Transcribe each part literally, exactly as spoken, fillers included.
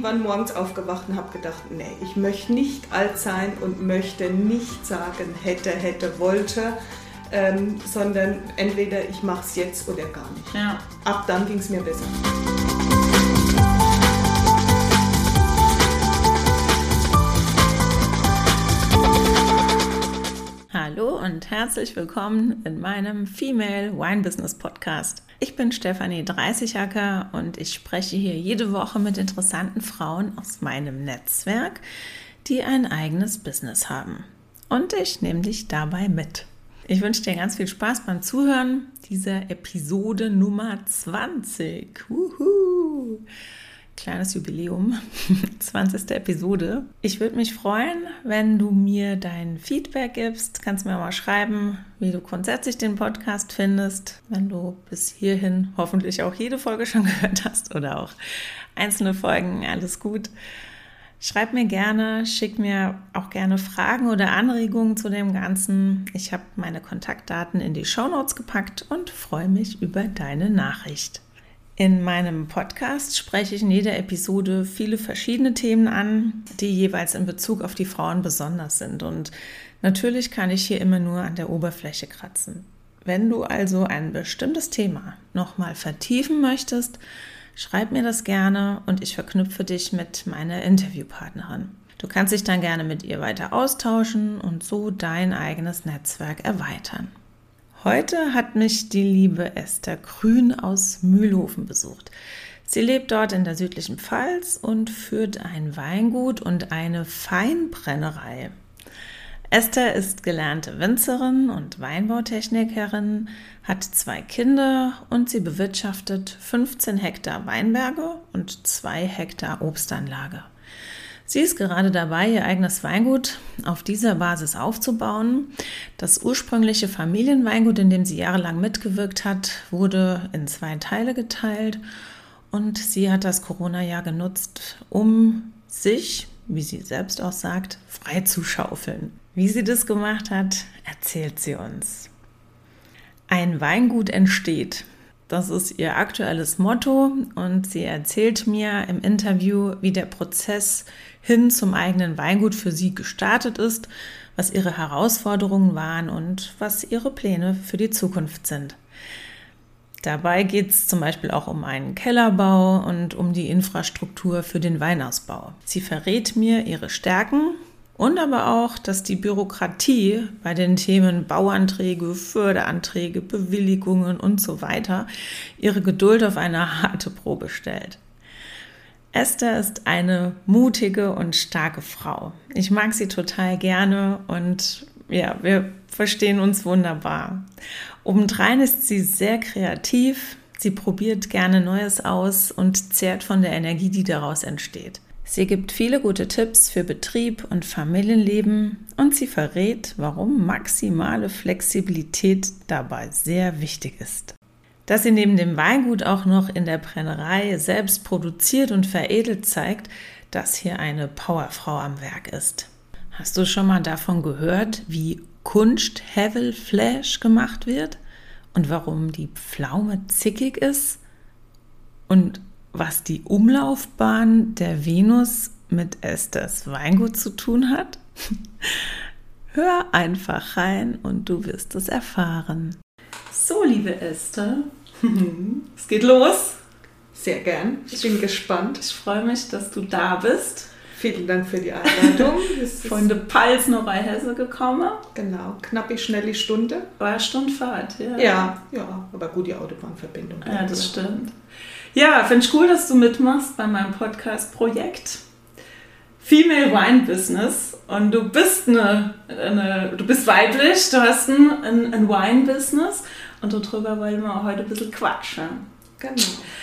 irgendwann morgens aufgewacht und habe gedacht, nee, ich möchte nicht alt sein und möchte nicht sagen, hätte, hätte, wollte, ähm, sondern entweder ich mache es jetzt oder gar nicht. Ja. Ab dann ging es mir besser. Hallo und herzlich willkommen in meinem Female Wine Business Podcast. Ich bin Stefanie Dreißigacker und ich spreche hier jede Woche mit interessanten Frauen aus meinem Netzwerk, die ein eigenes Business haben. Und ich nehme dich dabei mit. Ich wünsche dir ganz viel Spaß beim Zuhören dieser Episode Nummer zwanzig. Wuhu! Kleines Jubiläum, zwanzigste Episode. Ich würde mich freuen, wenn du mir dein Feedback gibst. Kannst mir mal schreiben, wie du grundsätzlich den Podcast findest, wenn du bis hierhin hoffentlich auch jede Folge schon gehört hast oder auch einzelne Folgen, alles gut. Schreib mir gerne, schick mir auch gerne Fragen oder Anregungen zu dem Ganzen. Ich habe meine Kontaktdaten in die Shownotes gepackt und freue mich über deine Nachricht. In meinem Podcast spreche ich in jeder Episode viele verschiedene Themen an, die jeweils in Bezug auf die Frauen besonders sind. Und natürlich kann ich hier immer nur an der Oberfläche kratzen. Wenn du also ein bestimmtes Thema nochmal vertiefen möchtest, schreib mir das gerne und ich verknüpfe dich mit meiner Interviewpartnerin. Du kannst dich dann gerne mit ihr weiter austauschen und so dein eigenes Netzwerk erweitern. Heute hat mich die liebe Esther Grün aus Mühlhofen besucht. Sie lebt dort in der südlichen Pfalz und führt ein Weingut und eine Feinbrennerei. Esther ist gelernte Winzerin und Weinbautechnikerin, hat zwei Kinder und sie bewirtschaftet fünfzehn Hektar Weinberge und zwei Hektar Obstanlage. Sie ist gerade dabei, ihr eigenes Weingut auf dieser Basis aufzubauen. Das ursprüngliche Familienweingut, in dem sie jahrelang mitgewirkt hat, wurde in zwei Teile geteilt und sie hat das Corona-Jahr genutzt, um sich, wie sie selbst auch sagt, frei zu schaufeln. Wie sie das gemacht hat, erzählt sie uns. Ein Weingut entsteht. Das ist ihr aktuelles Motto und sie erzählt mir im Interview, wie der Prozess hin zum eigenen Weingut für sie gestartet ist, was ihre Herausforderungen waren und was ihre Pläne für die Zukunft sind. Dabei geht es zum Beispiel auch um einen Kellerbau und um die Infrastruktur für den Weinausbau. Sie verrät mir ihre Stärken und aber auch, dass die Bürokratie bei den Themen Bauanträge, Förderanträge, Bewilligungen und so weiter ihre Geduld auf eine harte Probe stellt. Esther ist eine mutige und starke Frau. Ich mag sie total gerne und ja, wir verstehen uns wunderbar. Obendrein ist sie sehr kreativ, sie probiert gerne Neues aus und zehrt von der Energie, die daraus entsteht. Sie gibt viele gute Tipps für Betrieb und Familienleben und sie verrät, warum maximale Flexibilität dabei sehr wichtig ist. Dass sie neben dem Weingut auch noch in der Brennerei selbst produziert und veredelt, zeigt, dass hier eine Powerfrau am Werk ist. Hast du schon mal davon gehört, wie Kunst-Hevel-Flash gemacht wird und warum die Pflaume zickig ist und was die Umlaufbahn der Venus mit Esthers Weingut zu tun hat? Hör einfach rein und du wirst es erfahren. So, liebe Esther, es geht los. Sehr gern. Ich bin gespannt. Ich freue mich, dass du da bist. Vielen Dank für die Einladung. Von der Pfalz nach Hesse gekommen. Genau, knappe, schnelle Stunde. War eine Stunde Fahrt, ja. Ja, ja, aber gut, die Autobahnverbindung. Ja, das stimmt. Ja, finde ich cool, dass du mitmachst bei meinem Podcast-Projekt Female Wine Business. Und du bist eine, eine du bist weiblich, du hast ein, ein, ein Wine Business und darüber wollen wir heute ein bisschen quatschen. Genau.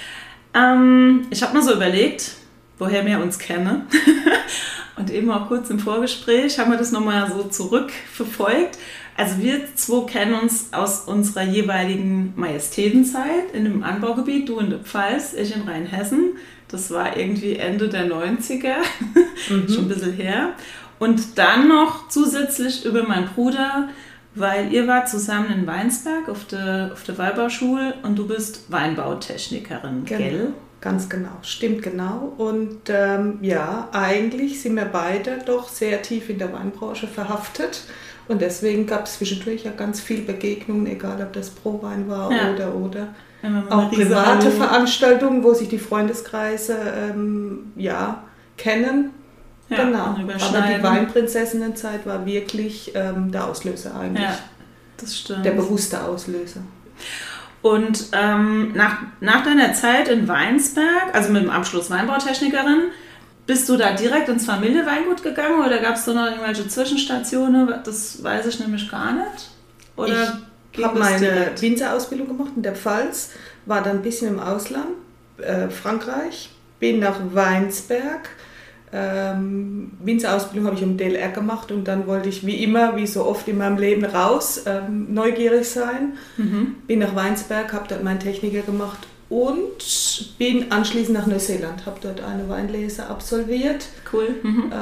Ähm, ich habe mir so überlegt, woher wir uns kennen. Und eben auch kurz im Vorgespräch haben wir das nochmal so zurückverfolgt. Also wir zwei kennen uns aus unserer jeweiligen Majestätenzeit in dem Anbaugebiet, du in der Pfalz, ich in Rheinhessen. Das war irgendwie Ende der neunziger, mhm. schon ein bisschen her. Und dann noch zusätzlich über meinen Bruder, weil ihr wart zusammen in Weinsberg auf der, auf der Weinbauschule und du bist Weinbautechnikerin, genau. gell? Ganz genau, stimmt genau. Und ähm, ja, eigentlich sind wir beide doch sehr tief in der Weinbranche verhaftet. Und deswegen gab es zwischendurch ja ganz viele Begegnungen, egal ob das Pro-Wein war ja. oder oder. Ja, auch private Hallo. Veranstaltungen, wo sich die Freundeskreise ähm, ja, kennen. Ja, genau. Aber die Weinprinzessinnenzeit war wirklich ähm, der Auslöser eigentlich. Ja, das stimmt. Der bewusste Auslöser. Und ähm, nach, nach deiner Zeit in Weinsberg, also mit dem Abschluss Weinbautechnikerin, bist du da direkt ins Familienweingut gegangen oder gab es da noch irgendwelche Zwischenstationen? Das weiß ich nämlich gar nicht. Oder ich habe meine Winzerausbildung gemacht in der Pfalz, war dann ein bisschen im Ausland, äh, Frankreich, bin nach Weinsberg. Ähm, Winzerausbildung habe ich im D L R gemacht und dann wollte ich wie immer, wie so oft in meinem Leben raus, ähm, neugierig sein. Mhm. Bin nach Weinsberg, habe dort meinen Techniker gemacht und bin anschließend nach Neuseeland, habe dort eine Weinlese absolviert. Cool. Mhm.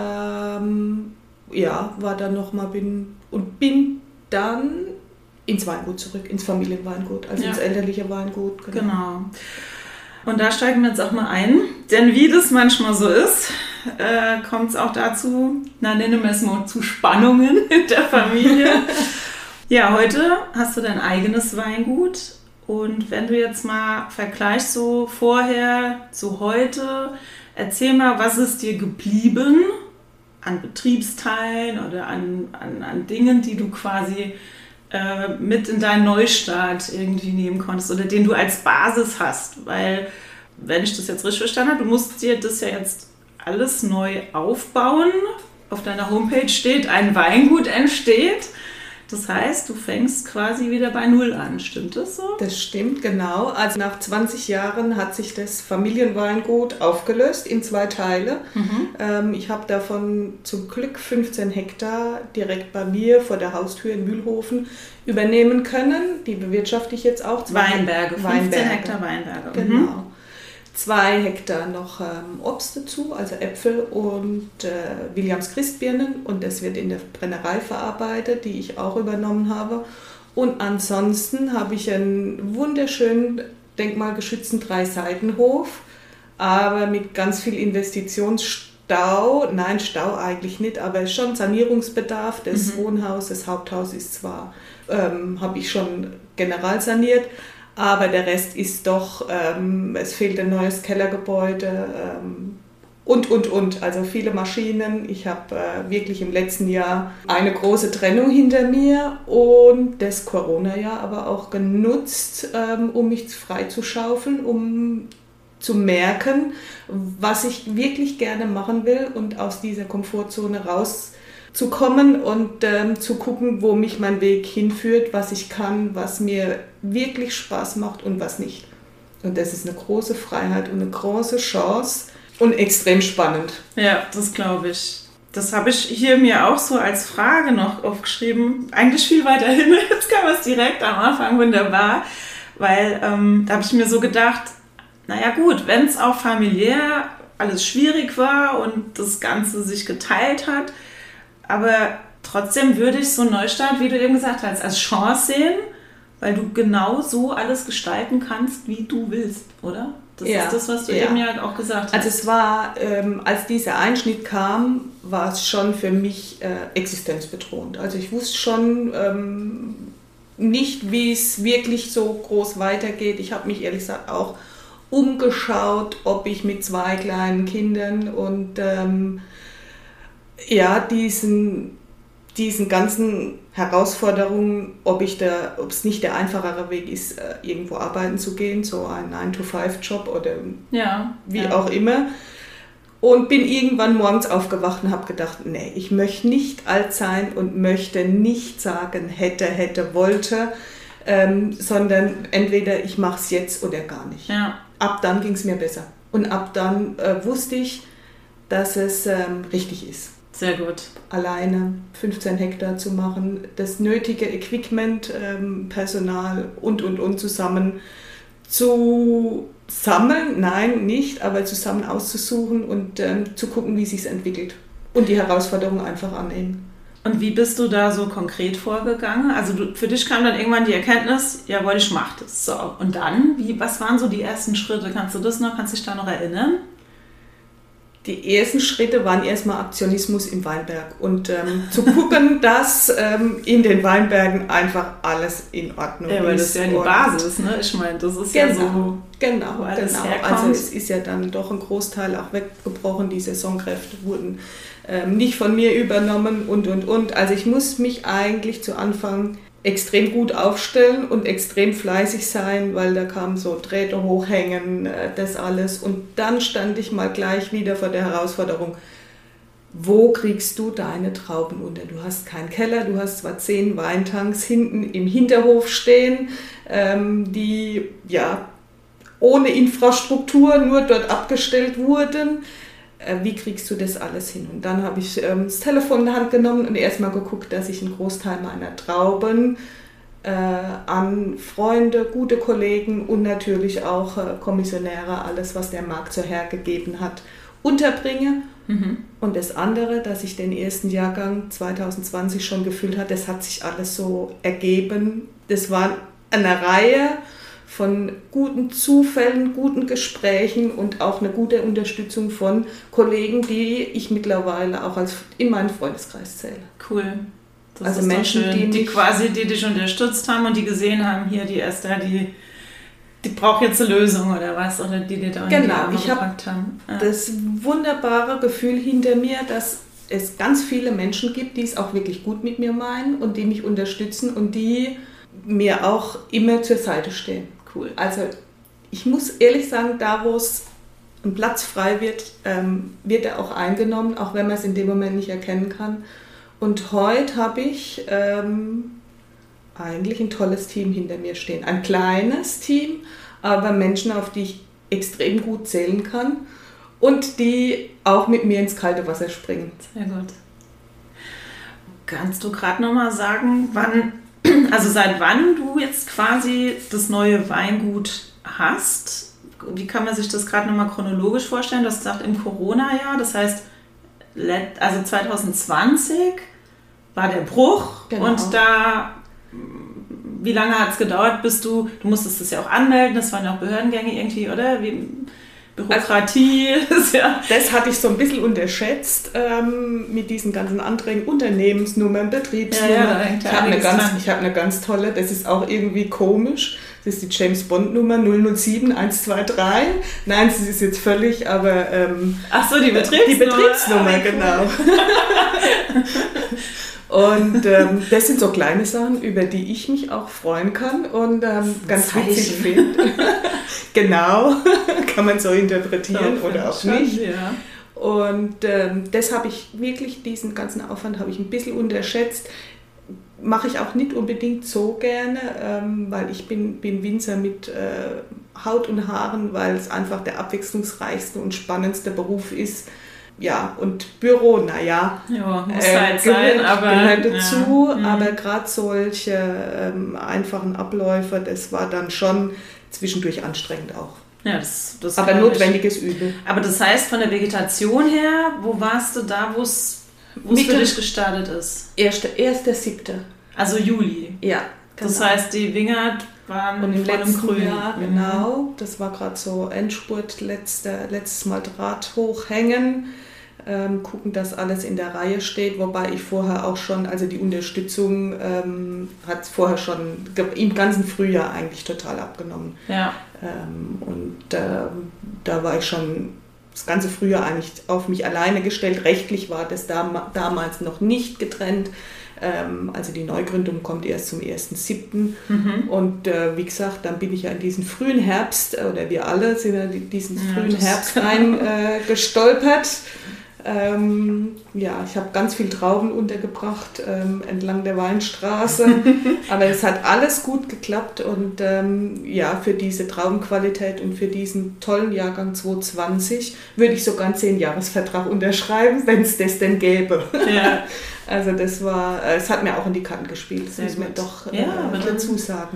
Ähm, ja, war dann nochmal, bin und bin dann ins Weingut zurück, ins Familienweingut, also ja. ins elterliche Weingut. Genau. genau. Und da steigen wir jetzt auch mal ein, denn wie das manchmal so ist, äh, kommt es auch dazu, na nennen wir es mal zu Spannungen in der Familie. Ja, heute hast du dein eigenes Weingut und wenn du jetzt mal vergleichst so vorher zu heute, erzähl mal, was ist dir geblieben an Betriebsteilen oder an, an, an Dingen, die du quasi äh, mit in deinen Neustart irgendwie nehmen konntest oder den du als Basis hast, weil, wenn ich das jetzt richtig verstanden habe, du musst dir das ja jetzt alles neu aufbauen. Auf deiner Homepage steht, ein Weingut entsteht. Das heißt, du fängst quasi wieder bei Null an. Stimmt das so? Das stimmt, genau. Also nach zwanzig Jahren hat sich das Familienweingut aufgelöst in zwei Teile. Mhm. Ähm, ich habe davon zum Glück fünfzehn Hektar direkt bei mir vor der Haustür in Mühlhofen übernehmen können. Die bewirtschafte ich jetzt auch. Weinberge, fünfzehn Weinberge. Hektar Weinberge. Genau. Mhm. Zwei Hektar noch ähm, Obst dazu, also Äpfel und äh, Williams Christbirnen und das wird in der Brennerei verarbeitet, die ich auch übernommen habe. Und ansonsten habe ich einen wunderschönen, denkmalgeschützten Drei-Seiten-Hof, aber mit ganz viel Investitionsstau, nein, Stau eigentlich nicht, aber schon Sanierungsbedarf des mhm. Wohnhauses. Das Haupthaus ist zwar, ähm, habe ich schon general saniert, aber der Rest ist doch, ähm, es fehlt ein neues Kellergebäude ähm, und, und, und. Also viele Maschinen. Ich habe äh, wirklich im letzten Jahr eine große Trennung hinter mir und das Corona-Jahr aber auch genutzt, ähm, um mich freizuschaufeln, um zu merken, was ich wirklich gerne machen will und aus dieser Komfortzone raus zu kommen und ähm, zu gucken, wo mich mein Weg hinführt, was ich kann, was mir wirklich Spaß macht und was nicht. Und das ist eine große Freiheit und eine große Chance und extrem spannend. Ja, das glaube ich. Das habe ich hier mir auch so als Frage noch aufgeschrieben. Eigentlich viel weiter hin. Jetzt kann man es direkt am Anfang, wunderbar. Weil ähm, da habe ich mir so gedacht, naja gut, wenn es auch familiär alles schwierig war und das Ganze sich geteilt hat, aber trotzdem würde ich so einen Neustart, wie du eben gesagt hast, als Chance sehen, weil du genau so alles gestalten kannst, wie du willst, oder? Das ja, ist das, was du ja. eben ja auch gesagt hast. Also es war, ähm, als dieser Einschnitt kam, war es schon für mich äh, existenzbedrohend. Also ich wusste schon ähm, nicht, wie es wirklich so groß weitergeht. Ich habe mich ehrlich gesagt auch umgeschaut, ob ich mit zwei kleinen Kindern und ähm, ja, diesen, diesen ganzen Herausforderungen, ob ich da, ob es nicht der einfachere Weg ist, irgendwo arbeiten zu gehen, so ein nine to five Job oder ja, wie ja. auch immer. Und bin irgendwann morgens aufgewacht und habe gedacht, nee, ich möchte nicht alt sein und möchte nicht sagen, hätte, hätte, wollte, ähm, sondern entweder ich mache es jetzt oder gar nicht. Ja. Ab dann ging es mir besser. Und ab dann äh, wusste ich, dass es ähm, richtig ist. Sehr gut. Alleine fünfzehn Hektar zu machen, das nötige Equipment, ähm, Personal und, und, und zusammen zu sammeln, nein, nicht, aber zusammen auszusuchen und ähm, zu gucken, wie es sich entwickelt. Und die Herausforderung einfach annehmen. Und wie bist du da so konkret vorgegangen? Also du, für dich kam dann irgendwann die Erkenntnis, jawohl, ich mach das. So, und dann, wie, was waren so die ersten Schritte? Kannst du das noch, kannst du dich da noch erinnern? Die ersten Schritte waren erstmal Aktionismus im Weinberg und ähm, zu gucken, dass ähm, in den Weinbergen einfach alles in Ordnung ja, ist. Ja, weil das ist ja die Basis, ne? Ich meine, das ist genau, ja so, genau, wo alles genau. herkommt. Also es ist ja dann doch ein Großteil auch weggebrochen, die Saisonkräfte wurden ähm, nicht von mir übernommen und, und, und. Also ich muss mich eigentlich zu Anfang extrem gut aufstellen und extrem fleißig sein, weil da kam so Drähte hochhängen, das alles. Und dann stand ich mal gleich wieder vor der Herausforderung, wo kriegst du deine Trauben unter? Du hast keinen Keller, du hast zwar zehn Weintanks hinten im Hinterhof stehen, ähm, die ja ohne Infrastruktur nur dort abgestellt wurden. Wie kriegst du das alles hin? Und dann habe ich ähm, das Telefon in die Hand genommen und erstmal geguckt, dass ich einen Großteil meiner Trauben äh, an Freunde, gute Kollegen und natürlich auch äh, Kommissionäre, alles was der Markt so hergegeben hat, unterbringe. Mhm. Und das andere, dass ich den ersten Jahrgang zwanzig zwanzig schon gefühlt habe, das hat sich alles so ergeben. Das war eine Reihe von guten Zufällen, guten Gesprächen und auch eine gute Unterstützung von Kollegen, die ich mittlerweile auch als in meinen Freundeskreis zähle. Cool. Das also ist Menschen, schön, die, die quasi die dich unterstützt haben und die gesehen haben, hier die Esther, die, die braucht jetzt eine Lösung oder was, oder die dir da in genau, die Arme ich gepackt haben. Ja. Das wunderbare Gefühl hinter mir, dass es ganz viele Menschen gibt, die es auch wirklich gut mit mir meinen und die mich unterstützen und die mir auch immer zur Seite stehen. Cool. Also ich muss ehrlich sagen, da wo es ein Platz frei wird, ähm, wird er auch eingenommen, auch wenn man es in dem Moment nicht erkennen kann. Und heute habe ich ähm, eigentlich ein tolles Team hinter mir stehen. Ein kleines Team, aber Menschen, auf die ich extrem gut zählen kann und die auch mit mir ins kalte Wasser springen. Sehr gut. Kannst du gerade nochmal sagen, wann... Also seit wann du jetzt quasi das neue Weingut hast, wie kann man sich das gerade nochmal chronologisch vorstellen? Du hast gesagt im Corona-Jahr, das heißt also zwanzig zwanzig war der Bruch genau. Und da, wie lange hat es gedauert, bis du, du musstest das ja auch anmelden, das waren ja auch Behördengänge irgendwie, oder? Wie, Bürokratie. Also, ja. Das hatte ich so ein bisschen unterschätzt ähm, mit diesen ganzen Anträgen, Unternehmensnummern, Betriebsnummern. Ja, ja, ich habe eine, ganz, hab eine ganz tolle, das ist auch irgendwie komisch, das ist die James-Bond-Nummer null null sieben eins zwei drei. Nein, sie ist jetzt völlig, aber... Ähm, Ach so, die Betriebsnummer. Die Betriebsnummer, ah, genau. Und ähm, das sind so kleine Sachen, über die ich mich auch freuen kann und ähm, ganz witzig finde. Genau, kann man so interpretieren so, oder auch nicht. Schon, ja. Und ähm, das habe ich wirklich, diesen ganzen Aufwand habe ich ein bisschen unterschätzt. Mache ich auch nicht unbedingt so gerne, ähm, weil ich bin, bin Winzer mit äh, Haut und Haaren, weil es einfach der abwechslungsreichste und spannendste Beruf ist. Ja, und Büro, naja, ja, muss äh, halt gehört, sein, aber gehört dazu, ja. aber gerade solche ähm, einfachen Abläufe, das war dann schon zwischendurch anstrengend auch. Ja, das, das aber notwendiges ich. Übel. Aber das heißt, von der Vegetation her, wo warst du da, wo es für dich gestartet ist? erster siebter Also Juli. Ja, genau. Das heißt, die Wingert waren und im voll letzten im Grün. Jahr, mhm. genau, das war gerade so Endspurt, letzte, letztes Mal Draht hochhängen. Ähm, gucken, dass alles in der Reihe steht, wobei ich vorher auch schon, also die Unterstützung ähm, hat vorher schon im ganzen Frühjahr eigentlich total abgenommen. Ja. Ähm, und äh, da war ich schon das ganze Frühjahr eigentlich auf mich alleine gestellt. Rechtlich war das dam- damals noch nicht getrennt. Ähm, also die Neugründung kommt erst zum ersten siebten Mhm. Und äh, wie gesagt, dann bin ich ja in diesen frühen Herbst, oder wir alle sind ja in diesen ja, frühen Herbst rein äh, gestolpert. Ähm, ja, ich habe ganz viel Trauben untergebracht ähm, entlang der Weinstraße, aber es hat alles gut geklappt und ähm, ja, für diese Traubenqualität und für diesen tollen Jahrgang zwanzig zwanzig würde ich sogar einen zehn-Jahres-Vertrag unterschreiben, wenn es das denn gäbe. Ja. Also das war, es hat mir auch in die Karten gespielt, das Sehr muss man doch ja, äh, dazu sagen.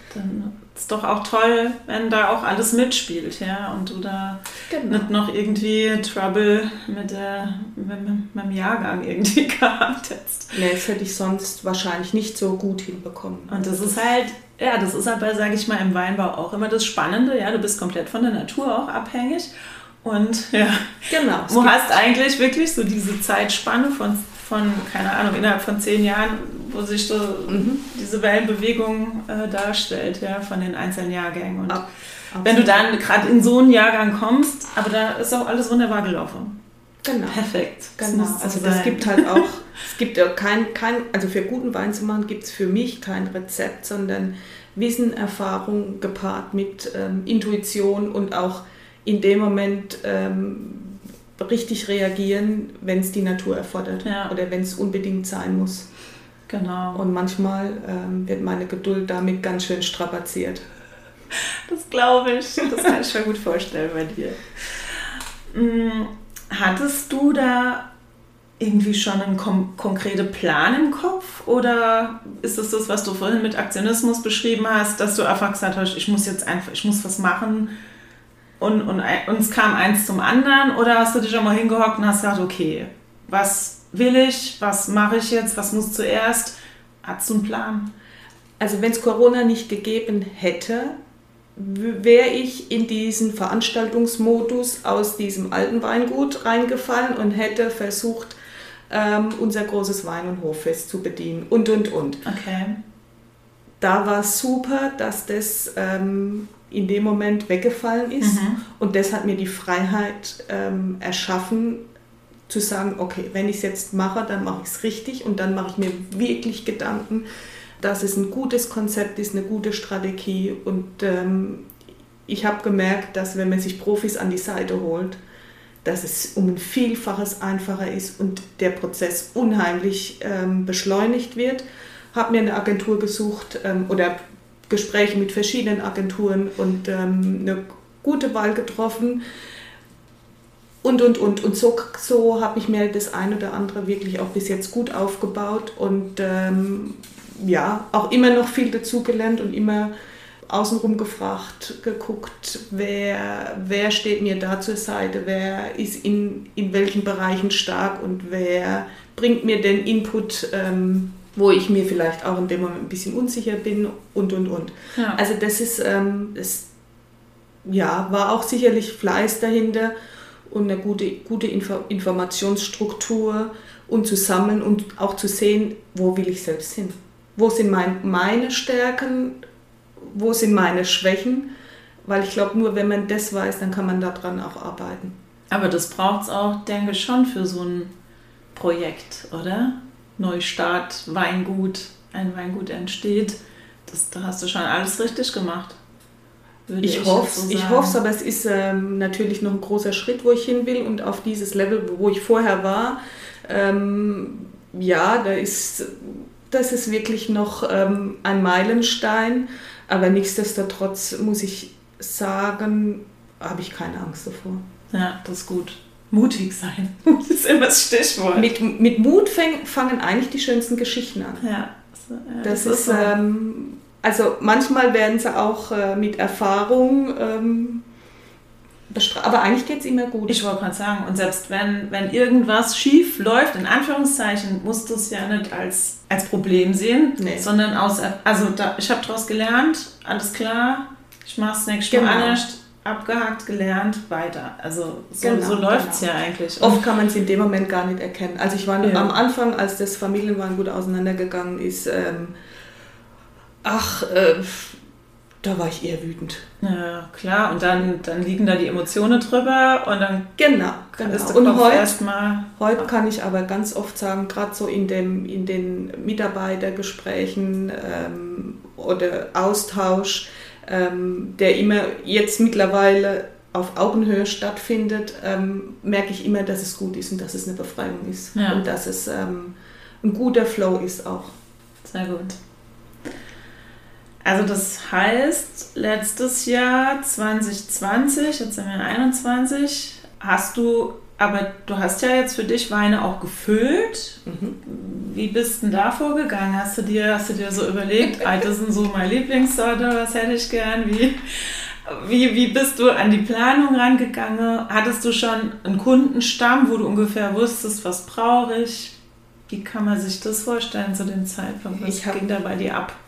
Dann ist doch auch toll, wenn da auch alles mitspielt, ja, und du da genau. nicht noch irgendwie Trouble mit, der, mit, mit dem Jahrgang irgendwie gehabt hättest. Nee, das hätte ich sonst wahrscheinlich nicht so gut hinbekommen. Und das ist halt, ja, das ist aber, sage ich mal, im Weinbau auch immer das Spannende, ja, du bist komplett von der Natur auch abhängig und ja, genau, du hast eigentlich wirklich so diese Zeitspanne von, von, keine Ahnung, innerhalb von zehn Jahren, wo sich so mhm. diese Wellenbewegung äh, darstellt, ja, von den einzelnen Jahrgängen. Und Ab, wenn du dann gerade in so einen Jahrgang kommst, aber da ist auch alles wunderbar gelaufen. Genau. Perfekt. Genau. Das also das sein. gibt halt auch, es gibt ja kein, kein, also für guten Wein zu machen gibt es für mich kein Rezept, sondern Wissen, Erfahrung gepaart mit ähm, Intuition und auch in dem Moment ähm, richtig reagieren, wenn es die Natur erfordert ja. oder wenn es unbedingt sein muss. Genau. Und manchmal ähm, wird meine Geduld damit ganz schön strapaziert. Das glaube ich. Das kann ich mir gut vorstellen bei dir. Hattest du da irgendwie schon einen kom- konkreten Plan im Kopf? Oder ist es das, was du vorhin mit Aktionismus beschrieben hast, dass du einfach gesagt hast, ich muss jetzt einfach, ich muss was machen und, und, und es kam eins zum anderen? Oder hast du dich auch mal hingehockt und hast gesagt, okay, was will ich, was mache ich jetzt, was muss zuerst? Hast du einen Plan? Also wenn es Corona nicht gegeben hätte, wäre ich in diesen Veranstaltungsmodus aus diesem alten Weingut reingefallen und hätte versucht, ähm, unser großes Wein- und Hoffest zu bedienen und, und, und. Okay. Da war es super, dass das ähm, in dem Moment weggefallen ist mhm. und das hat mir die Freiheit ähm, erschaffen, zu sagen, okay, wenn ich es jetzt mache, dann mache ich es richtig und dann mache ich mir wirklich Gedanken, dass es ein gutes Konzept ist, eine gute Strategie und ähm, ich habe gemerkt, dass wenn man sich Profis an die Seite holt, dass es um ein Vielfaches einfacher ist und der Prozess unheimlich ähm, beschleunigt wird. Habe mir eine Agentur gesucht ähm, oder Gespräche mit verschiedenen Agenturen und ähm, eine gute Wahl getroffen. Und, und, und. Und so, so habe ich mir das ein oder andere wirklich auch bis jetzt gut aufgebaut und ähm, ja, auch immer noch viel dazugelernt und immer außenrum gefragt, geguckt, wer, wer steht mir da zur Seite, wer ist in, in welchen Bereichen stark und wer bringt mir den Input, ähm, wo ich mir vielleicht auch in dem Moment ein bisschen unsicher bin und, und, und. Ja. Also das ist, ähm, das, ja, war auch sicherlich Fleiß dahinter und eine gute, gute Info- Informationsstruktur und zu sammeln und auch zu sehen, wo will ich selbst hin. Wo sind mein, meine Stärken, wo sind meine Schwächen? Weil ich glaube, nur wenn man das weiß, dann kann man daran auch arbeiten. Aber das braucht es auch, denke ich, schon für so ein Projekt, oder? Neustart, Weingut, ein Weingut entsteht. Das, da hast du schon alles richtig gemacht. Ich, ich hoffe es, so ich hoffe es, aber es ist ähm, natürlich noch ein großer Schritt, wo ich hin will und auf dieses Level, wo ich vorher war, ähm, ja, da ist, das ist wirklich noch ähm, ein Meilenstein, aber nichtsdestotrotz muss ich sagen, habe ich keine Angst davor. Ja, das ist gut. Mutig sein, das ist immer das Stichwort. Mit, mit Mut fäng, fangen eigentlich die schönsten Geschichten an. Ja, so, ja das, das ist, ist so. ähm, also manchmal werden sie auch äh, mit Erfahrung ähm, bestraft, aber eigentlich geht es immer gut. Ich wollte gerade sagen, und selbst wenn, wenn irgendwas schief läuft, in Anführungszeichen, musst du es ja nicht als, als Problem sehen, nee. sondern aus, also da, ich habe daraus gelernt, alles klar, ich mache es nächstes genau. Mal anders, abgehakt, gelernt, weiter. Also so, genau, so läuft es genau. ja eigentlich. Oft kann man es in dem Moment gar nicht erkennen. Also ich war ja. am Anfang, als das Familienweingut auseinandergegangen ist, ähm, ach, äh, da war ich eher wütend. Ja, klar. Und dann, dann liegen da die Emotionen drüber und dann genau, genau. ist der und Kopf heute, erstmal. Heute kann ich aber ganz oft sagen, gerade so in, dem, in den Mitarbeitergesprächen ähm, oder Austausch, ähm, der immer jetzt mittlerweile auf Augenhöhe stattfindet, ähm, merke ich immer, dass es gut ist und dass es eine Befreiung ist. Ja. Und dass es ähm, ein guter Flow ist auch. Sehr gut. Also das heißt, letztes Jahr zwanzig zwanzig, jetzt sind wir in einundzwanzig, hast du, aber du hast ja jetzt für dich Weine auch gefüllt. Mhm. Wie wie bist du denn da vorgegangen? Hast du dir, hast du dir so überlegt, ah, das sind so meine Lieblingssorte, was hätte ich gern? Wie, wie, wie bist du an die Planung rangegangen? Hattest du schon einen Kundenstamm, wo du ungefähr wusstest, was brauche ich? Wie kann man sich das vorstellen zu dem Zeitpunkt? Was ich hab, ging da bei dir ab?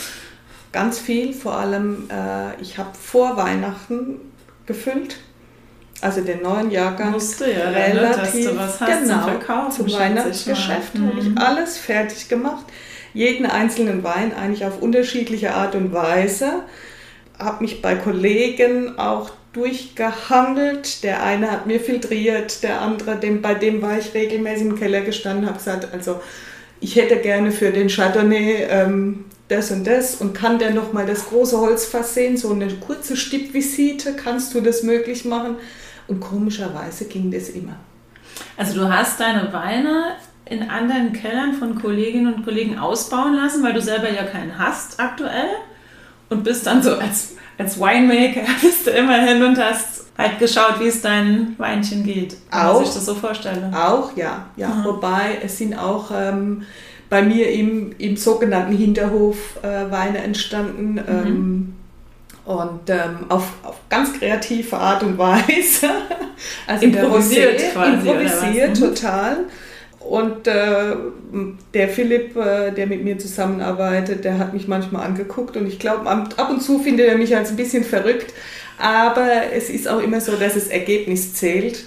Ganz viel, vor allem, äh, ich habe vor Weihnachten gefüllt. Also den neuen Jahrgang Musste ja, relativ, dass du was hast genau, zum Verkaufen. Zum Weihnachtsgeschäft mhm. habe ich alles fertig gemacht. Jeden einzelnen Wein eigentlich auf unterschiedliche Art und Weise. Habe mich bei Kollegen auch durchgehandelt. Der eine hat mir filtriert, der andere, dem, bei dem war ich regelmäßig im Keller gestanden, habe gesagt, also ich hätte gerne für den Chardonnay ähm, das und das und kann der nochmal das große Holzfass sehen, so eine kurze Stippvisite, kannst du das möglich machen? Und komischerweise ging das immer. Also du hast deine Weine in anderen Kellern von Kolleginnen und Kollegen ausbauen lassen, weil du selber ja keinen hast aktuell und bist dann so als, als Winemaker, bist du immer hin und hast halt geschaut, wie es deinen Weinchen geht, wenn auch, man sich das so vorstelle. Auch, ja. ja. Mhm. Wobei es sind auch ähm, bei mir im, im sogenannten Hinterhof äh, Weine entstanden. Mhm. Ähm, Und ähm, auf, auf ganz kreative Art und Weise. Also improvisiert der Rosé, quasi. Improvisiert, total. Und äh, der Philipp, äh, der mit mir zusammenarbeitet, der hat mich manchmal angeguckt und ich glaube, ab und zu findet er mich als ein bisschen verrückt. Aber es ist auch immer so, dass das Ergebnis zählt.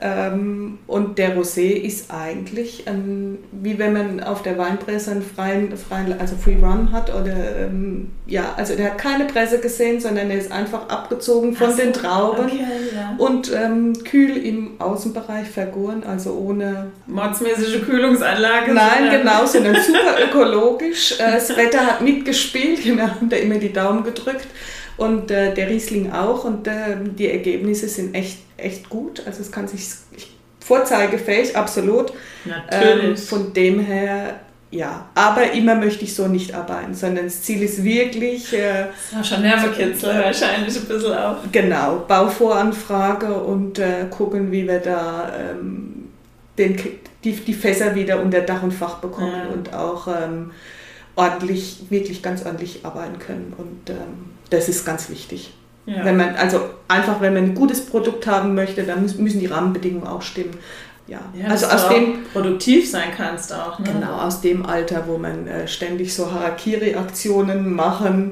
Ähm, und der Rosé ist eigentlich, ein, wie wenn man auf der Weinpresse einen freien, freien also Free Run hat. Oder, ähm, ja, also der hat keine Presse gesehen, sondern er ist einfach abgezogen von so, den Trauben okay, ja. und ähm, kühl im Außenbereich vergoren, also ohne... Mordsmäßige Kühlungsanlage. Nein, genau, sondern super ökologisch. Das Wetter hat mitgespielt, genau, und da immer die Daumen gedrückt. Und äh, der Riesling auch und äh, die Ergebnisse sind echt, echt gut. Also es kann sich vorzeigefähig, absolut. Natürlich. Ähm, von dem her, ja. Aber immer möchte ich so nicht arbeiten, sondern das Ziel ist wirklich... Äh, das war schon Nervenkitzel äh, wahrscheinlich ein bisschen auch. Genau, Bauvoranfrage und äh, gucken, wie wir da ähm, den, die, die Fässer wieder unter Dach und Fach bekommen ja. und auch ähm, ordentlich, wirklich ganz ordentlich arbeiten können. Und ähm, das ist ganz wichtig. Ja. Wenn man, also einfach, wenn man ein gutes Produkt haben möchte, dann müssen die Rahmenbedingungen auch stimmen. Ja, ja also dass aus du dem auch produktiv sein kannst auch. Ne? Genau, aus dem Alter, wo man äh, ständig so Harakiri-Aktionen machen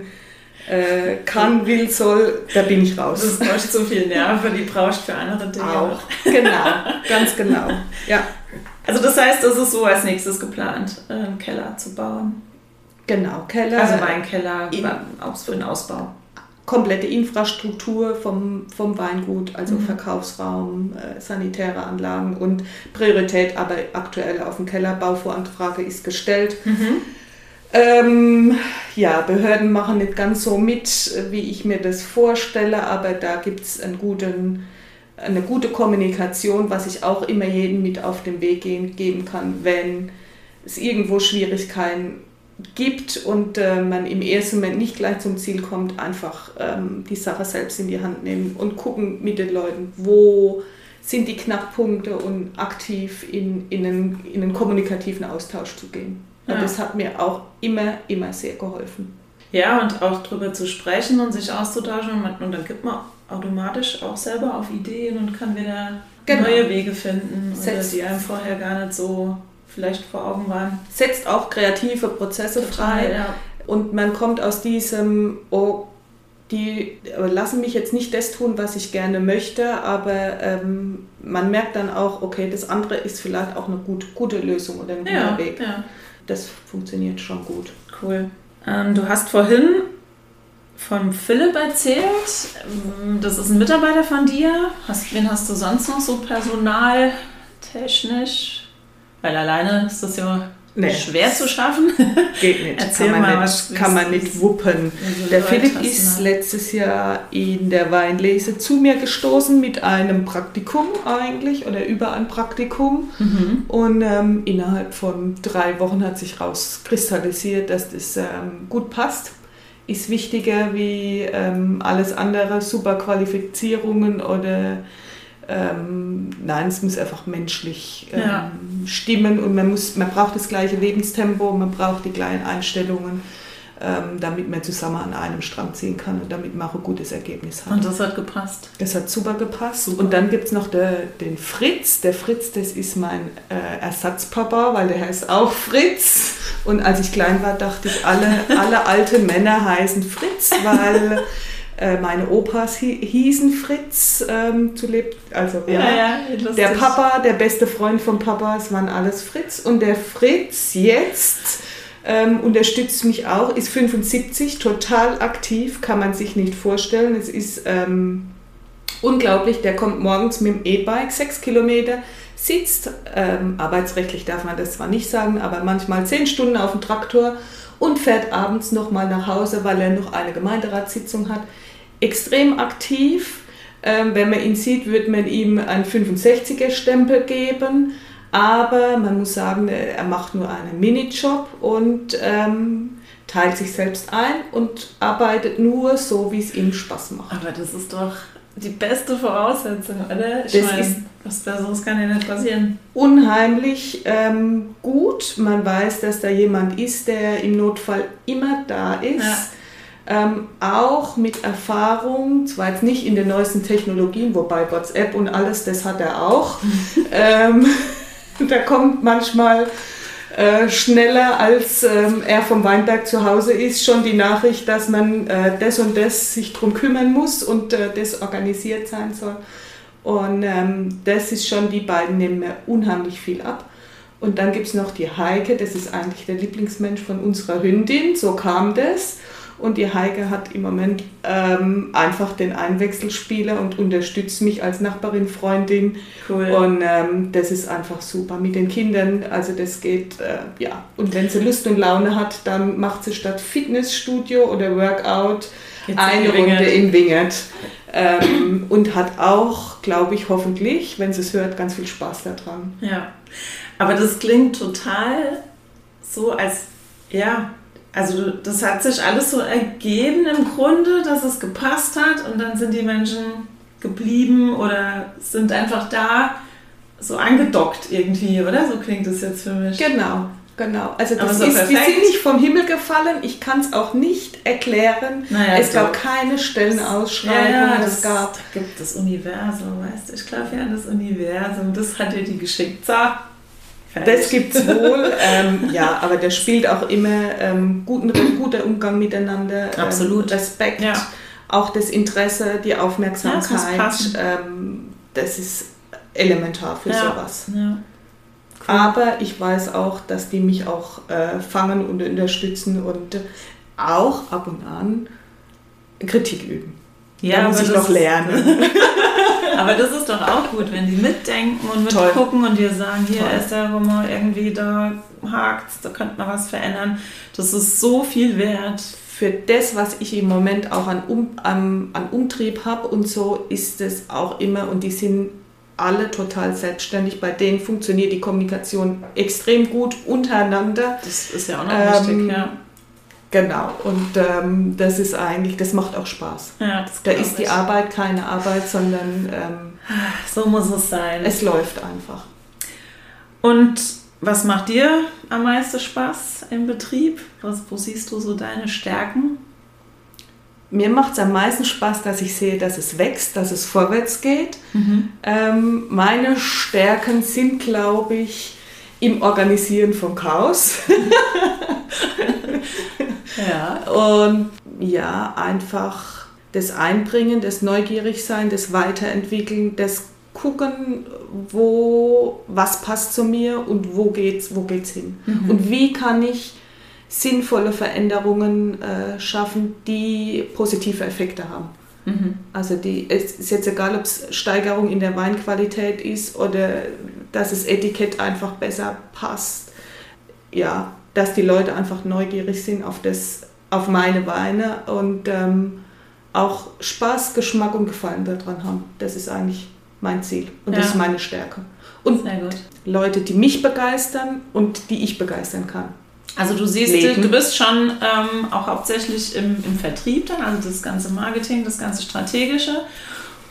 äh, kann, will, soll, da bin ich raus. Das braucht so viel Nerven, die brauchst für andere Dinge auch. Genau, ganz genau. Ja. Also das heißt, das ist so als nächstes geplant, einen Keller zu bauen. Genau, Keller. Also Weinkeller in, für den Ausbau. Komplette Infrastruktur vom, vom Weingut, also mhm. Verkaufsraum, äh, sanitäre Anlagen und Priorität aber aktuell auf dem Keller. Bauvoranfrage ist gestellt. Mhm. Ähm, ja, Behörden machen nicht ganz so mit, wie ich mir das vorstelle, aber da gibt es einen guten, eine gute Kommunikation, was ich auch immer jedem mit auf den Weg gehen, geben kann, wenn es irgendwo Schwierigkeiten gibt und äh, man im ersten Moment nicht gleich zum Ziel kommt, einfach ähm, die Sache selbst in die Hand nehmen und gucken mit den Leuten, wo sind die Knackpunkte und aktiv in, in, einen, in einen kommunikativen Austausch zu gehen. Ja. Und das hat mir auch immer, immer sehr geholfen. Ja, und auch darüber zu sprechen und sich auszutauschen und, man, und dann gibt man automatisch auch selber auf Ideen und kann wieder genau. neue Wege finden, oder die einem vorher gar nicht so vielleicht vor Augen waren. Setzt auch kreative Prozesse Total, frei ja. und man kommt aus diesem, oh, die lassen mich jetzt nicht das tun, was ich gerne möchte, aber ähm, man merkt dann auch, okay, das andere ist vielleicht auch eine gut, gute Lösung oder ein guter ja, Weg. Ja. Das funktioniert schon gut. Cool. Ähm, du hast vorhin von Philipp erzählt, das ist ein Mitarbeiter von dir. Hast, wen hast du sonst noch so personaltechnisch? Weil alleine ist das ja nee. schwer zu schaffen. Geht nicht. Erzähl kann man mal, nicht, was kann man nicht wuppen. Der Philipp ist letztes Jahr in der Weinlese zu mir gestoßen mit einem Praktikum eigentlich oder über ein Praktikum. Mhm. Und ähm, innerhalb von drei Wochen hat sich rauskristallisiert, dass das ähm, gut passt. Ist wichtiger wie ähm, alles andere, super Qualifizierungen oder Ähm, nein, es muss einfach menschlich ähm, ja. stimmen und man, muss, man braucht das gleiche Lebenstempo, man braucht die gleichen Einstellungen, ähm, damit man zusammen an einem Strang ziehen kann und damit man auch ein gutes Ergebnis hat. Und das hat gepasst? Das hat super gepasst. Super. Und dann gibt es noch der, den Fritz. Der Fritz, das ist mein äh, Ersatzpapa, weil der heißt auch Fritz. Und als ich klein war, dachte ich, alle, alle alten Männer heißen Fritz, weil... Meine Opas hießen Fritz ähm, zu leben. Also ja, ja, ja, der Papa, der beste Freund von Papa, es waren alles Fritz. Und der Fritz jetzt ähm, unterstützt mich auch, ist fünfundsiebzig, total aktiv, kann man sich nicht vorstellen. Es ist ähm, unglaublich, der kommt morgens mit dem E-Bike sechs Kilometer, sitzt, ähm, arbeitsrechtlich darf man das zwar nicht sagen, aber manchmal zehn Stunden auf dem Traktor und fährt abends nochmal nach Hause, weil er noch eine Gemeinderatssitzung hat. Extrem aktiv. Ähm, wenn man ihn sieht, wird man ihm einen fünfundsechziger-Stempel geben. Aber man muss sagen, er macht nur einen Minijob und ähm, teilt sich selbst ein und arbeitet nur so, wie es ihm Spaß macht. Aber das ist doch die beste Voraussetzung, oder? Ich das meine, ist was Besseres kann ja nicht passieren. Unheimlich ähm, gut. Man weiß, dass da jemand ist, der im Notfall immer da ist. Ja. Ähm, auch mit Erfahrung, zwar jetzt nicht in den neuesten Technologien, wobei WhatsApp und alles, das hat er auch. ähm, da kommt manchmal äh, schneller, als ähm, er vom Weinberg zu Hause ist, schon die Nachricht, dass man äh, das und das sich drum kümmern muss und äh, das organisiert sein soll. Und ähm, das ist schon, die beiden nehmen mir unheimlich viel ab. Und dann gibt es noch die Heike, das ist eigentlich der Lieblingsmensch von unserer Hündin, so kam das. Und die Heike hat im Moment ähm, einfach den Einwechselspieler und unterstützt mich als Nachbarin, Freundin. Cool. Und ähm, das ist einfach super mit den Kindern. Also das geht, äh, ja. Und wenn sie Lust und Laune hat, dann macht sie statt Fitnessstudio oder Workout Jetzt eine Runde in Wingert. Ähm, und hat auch, glaube ich, hoffentlich, wenn sie es hört, ganz viel Spaß daran. Ja, aber das klingt total so, als, ja, also das hat sich alles so ergeben im Grunde, dass es gepasst hat und dann sind die Menschen geblieben oder sind einfach da so angedockt irgendwie, oder? So klingt das jetzt für mich. Genau, genau. Also das so ist, perfekt. Die sind nicht vom Himmel gefallen, ich kann es auch nicht erklären. Naja, es so. gab keine Stellenausschreibung, ja, ja, es gab... Da gibt das Universum, weißt du, ich glaube ja an das Universum, das hat dir die geschickt, so. Das gibt es wohl, ähm, ja, aber der spielt auch immer ähm, guten, guter Umgang miteinander, Absolut. Ähm, Respekt, ja. auch das Interesse, die Aufmerksamkeit, ja, das, ähm, das ist elementar für ja. sowas. Ja. Cool. Aber ich weiß auch, dass die mich auch äh, fangen und unterstützen und auch ab und an Kritik üben. Ja, da muss ich noch lernen. Aber das ist doch auch gut, wenn die mitdenken und mitgucken und dir sagen, hier Toll. Ist der Humor irgendwie, da hakt's, da könnte man was verändern. Das ist so viel wert. Für das, was ich im Moment auch an, um, an, an Umtrieb habe und so, ist es auch immer, und die sind alle total selbstständig, bei denen funktioniert die Kommunikation extrem gut untereinander. Das ist ja auch noch ähm, wichtig, ja. Genau, und ähm, das ist eigentlich, das macht auch Spaß. Ja, das da ist die ich. Arbeit keine Arbeit, sondern ähm, so muss es sein. Es läuft einfach. Und was macht dir am meisten Spaß im Betrieb? Was, wo siehst du so deine Stärken? Mir macht es am meisten Spaß, dass ich sehe, dass es wächst, dass es vorwärts geht. Mhm. Ähm, meine Stärken sind, glaube ich, im Organisieren von Chaos. Ja. Und ja, einfach das Einbringen, das Neugierigsein, das Weiterentwickeln, das Gucken, wo, was passt zu mir und wo geht's, wo geht's hin. Mhm. Und wie kann ich sinnvolle Veränderungen äh, schaffen, die positive Effekte haben. Mhm. Also die, es ist jetzt egal, ob es Steigerung in der Weinqualität ist oder dass das Etikett einfach besser passt. Ja, dass die Leute einfach neugierig sind auf, das, auf meine Weine und ähm, auch Spaß, Geschmack und Gefallen daran haben. Das ist eigentlich mein Ziel und ja. Das ist meine Stärke. Und Sehr gut. Leute, die mich begeistern und die ich begeistern kann. Also du siehst, Leben. Du bist schon ähm, auch hauptsächlich im, im Vertrieb dann, also das ganze Marketing, das ganze Strategische.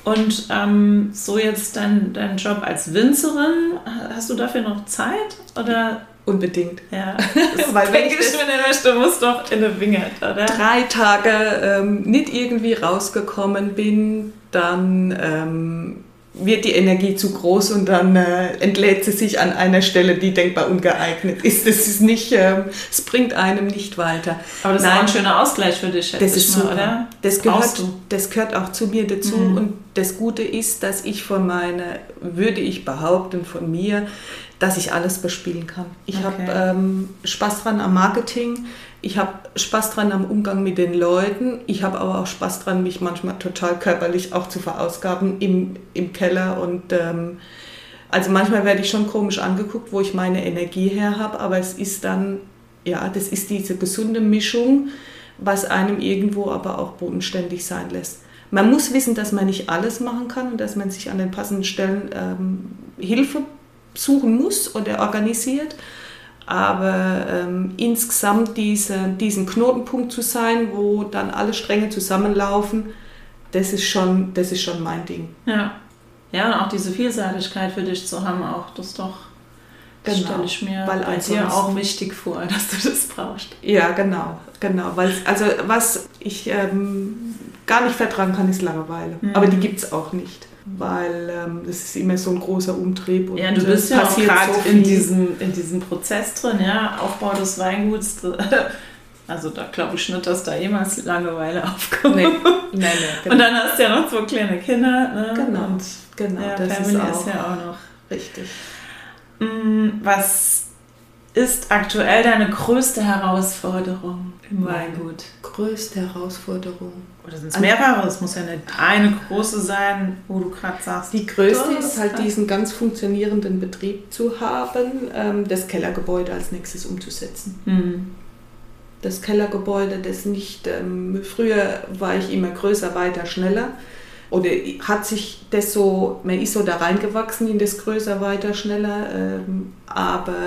Und ähm, so jetzt dein, dein Job als Winzerin, hast du dafür noch Zeit? Oder? Unbedingt. Ja, weil wenn ich mir du musst doch in der Wingert, oder? Drei Tage ähm, nicht irgendwie rausgekommen bin, dann ähm, wird die Energie zu groß und dann äh, entlädt sie sich an einer Stelle, die denkbar ungeeignet ist. Das ist nicht, ähm, es bringt einem nicht weiter. Aber das Nein, ist auch ein schöner Ausgleich für dich, schätze das ist ich mal, super. Oder? Das gehört, das gehört auch zu mir dazu. Mhm. Und das Gute ist, dass ich von meiner, würde ich behaupten, von mir, dass ich alles bespielen kann. Ich okay. habe ähm, Spaß dran am Marketing, ich habe Spaß dran am Umgang mit den Leuten, ich habe aber auch Spaß dran, mich manchmal total körperlich auch zu verausgaben im, im Keller. Und ähm, also manchmal werde ich schon komisch angeguckt, wo ich meine Energie her habe, aber es ist dann, ja, das ist diese gesunde Mischung, was einem irgendwo aber auch bodenständig sein lässt. Man muss wissen, dass man nicht alles machen kann und dass man sich an den passenden Stellen ähm, Hilfe suchen muss oder organisiert, aber ähm, insgesamt diese, diesen Knotenpunkt zu sein, wo dann alle Stränge zusammenlaufen, das ist schon, das ist schon mein Ding. Ja, ja, und auch diese Vielseitigkeit für dich zu haben, auch das doch, das genau, stelle ich mir weil bei dir auch wichtig vor, dass du das brauchst. Ja, genau, genau, weil also was ich ähm, gar nicht vertragen kann, ist Langeweile, mhm. aber die gibt es auch nicht. Weil ähm, das ist immer so ein großer Umtrieb. Und ja, du bist ja auch gerade so in, diesem, in diesem Prozess drin, ja, Aufbau des Weinguts. Also da glaube ich nicht, dass da jemals Langeweile aufkommt. Nee, nee, nee, genau. Und dann hast du ja noch zwei kleine Kinder. Ne? Genau, und genau. Ja, das Family ist, auch ist ja auch noch richtig. Was ist aktuell deine größte Herausforderung im Weingut? Größte Herausforderung? Oder sind es mehrere? Es muss ja nicht eine große sein, wo du gerade sagst. Die größte ist halt, diesen ganz funktionierenden Betrieb zu haben, ähm, das Kellergebäude als nächstes umzusetzen. Mhm. Das Kellergebäude, das nicht, ähm, früher war ich immer größer, weiter, schneller. Oder hat sich das so, man ist so da reingewachsen in das größer, weiter, schneller, ähm, aber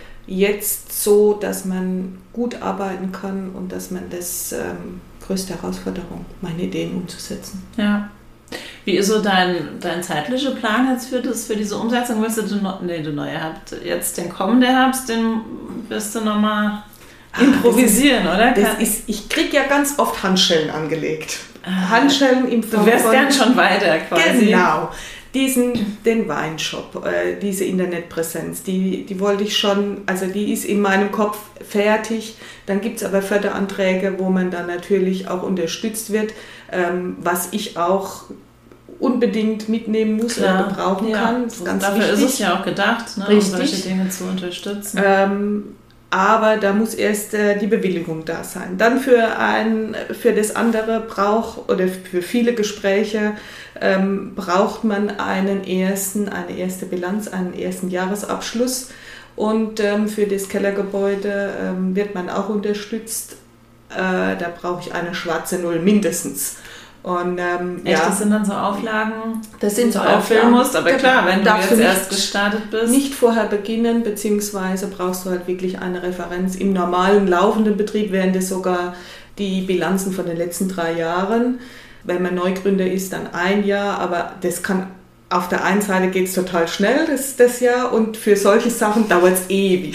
jetzt so, dass man gut arbeiten kann und dass man das ähm, größte Herausforderung, meine Ideen umzusetzen. Ja. Wie ist so dein, dein zeitlicher Plan jetzt für, das, für diese Umsetzung? Willst du den, nee, den neue Herbst, jetzt den kommenden Herbst, den wirst du nochmal improvisieren, ah, oder? Das ist, ich kriege ja ganz oft Handschellen angelegt. Ah, Handschellen im Form Du wärst von, gern schon weiter quasi. Genau. Diesen, den Weinshop, äh, diese Internetpräsenz, die, die wollte ich schon, also die ist in meinem Kopf fertig. Dann gibt es aber Förderanträge, wo man dann natürlich auch unterstützt wird, ähm, was ich auch unbedingt mitnehmen muss Klar. oder brauchen ja. kann. Das ist ganz Dafür wichtig. ist es ja auch gedacht, ne, um solche Dinge zu unterstützen. Ähm, aber da muss erst äh, die Bewilligung da sein. Dann für, ein, für das andere braucht, oder für viele Gespräche ähm, braucht man einen ersten, eine erste Bilanz, einen ersten Jahresabschluss. Und ähm, für das Kellergebäude ähm, wird man auch unterstützt. Äh, da brauche ich eine schwarze Null mindestens. Und, ähm, Echt, ja, das sind dann so Auflagen, das sind so die du erfüllen musst, aber klar, wenn du jetzt erst gestartet bist. Nicht vorher beginnen, beziehungsweise brauchst du halt wirklich eine Referenz. Im normalen laufenden Betrieb wären das sogar die Bilanzen von den letzten drei Jahren. Wenn man Neugründer ist, dann ein Jahr, aber das kann, auf der einen Seite geht es total schnell, das, das Jahr, und für solche Sachen dauert es ewig.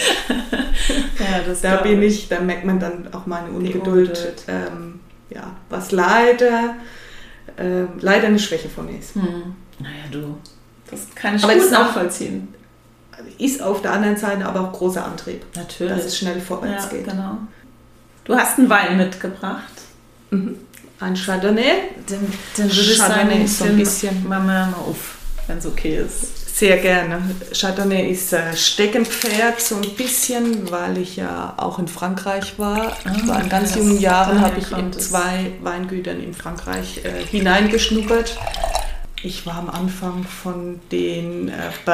Ja, das da bin ich, ich, da merkt man dann auch meine Ungeduld, Ungeduld. Ähm, ja, was leider, äh, leider eine Schwäche von mir ist. Hm. Naja, du, das kann ich aber gut nachvollziehen. Ist auf der anderen Seite aber auch großer Antrieb, Natürlich. dass es schnell vorwärts ja, geht. Genau. Du hast einen Wein mitgebracht. Mhm. Ein Chardonnay. Den, den würde ich Chardonnay ist so ein bisschen... Machen wir mal auf, wenn es okay ist. Sehr gerne. Chardonnay ist äh, Steckenpferd so ein bisschen, weil ich ja auch in Frankreich war. Ah, ich war in ganz jungen Jahren, habe ich in zwei Weingütern in Frankreich äh, hineingeschnuppert. Ich war am Anfang von den äh,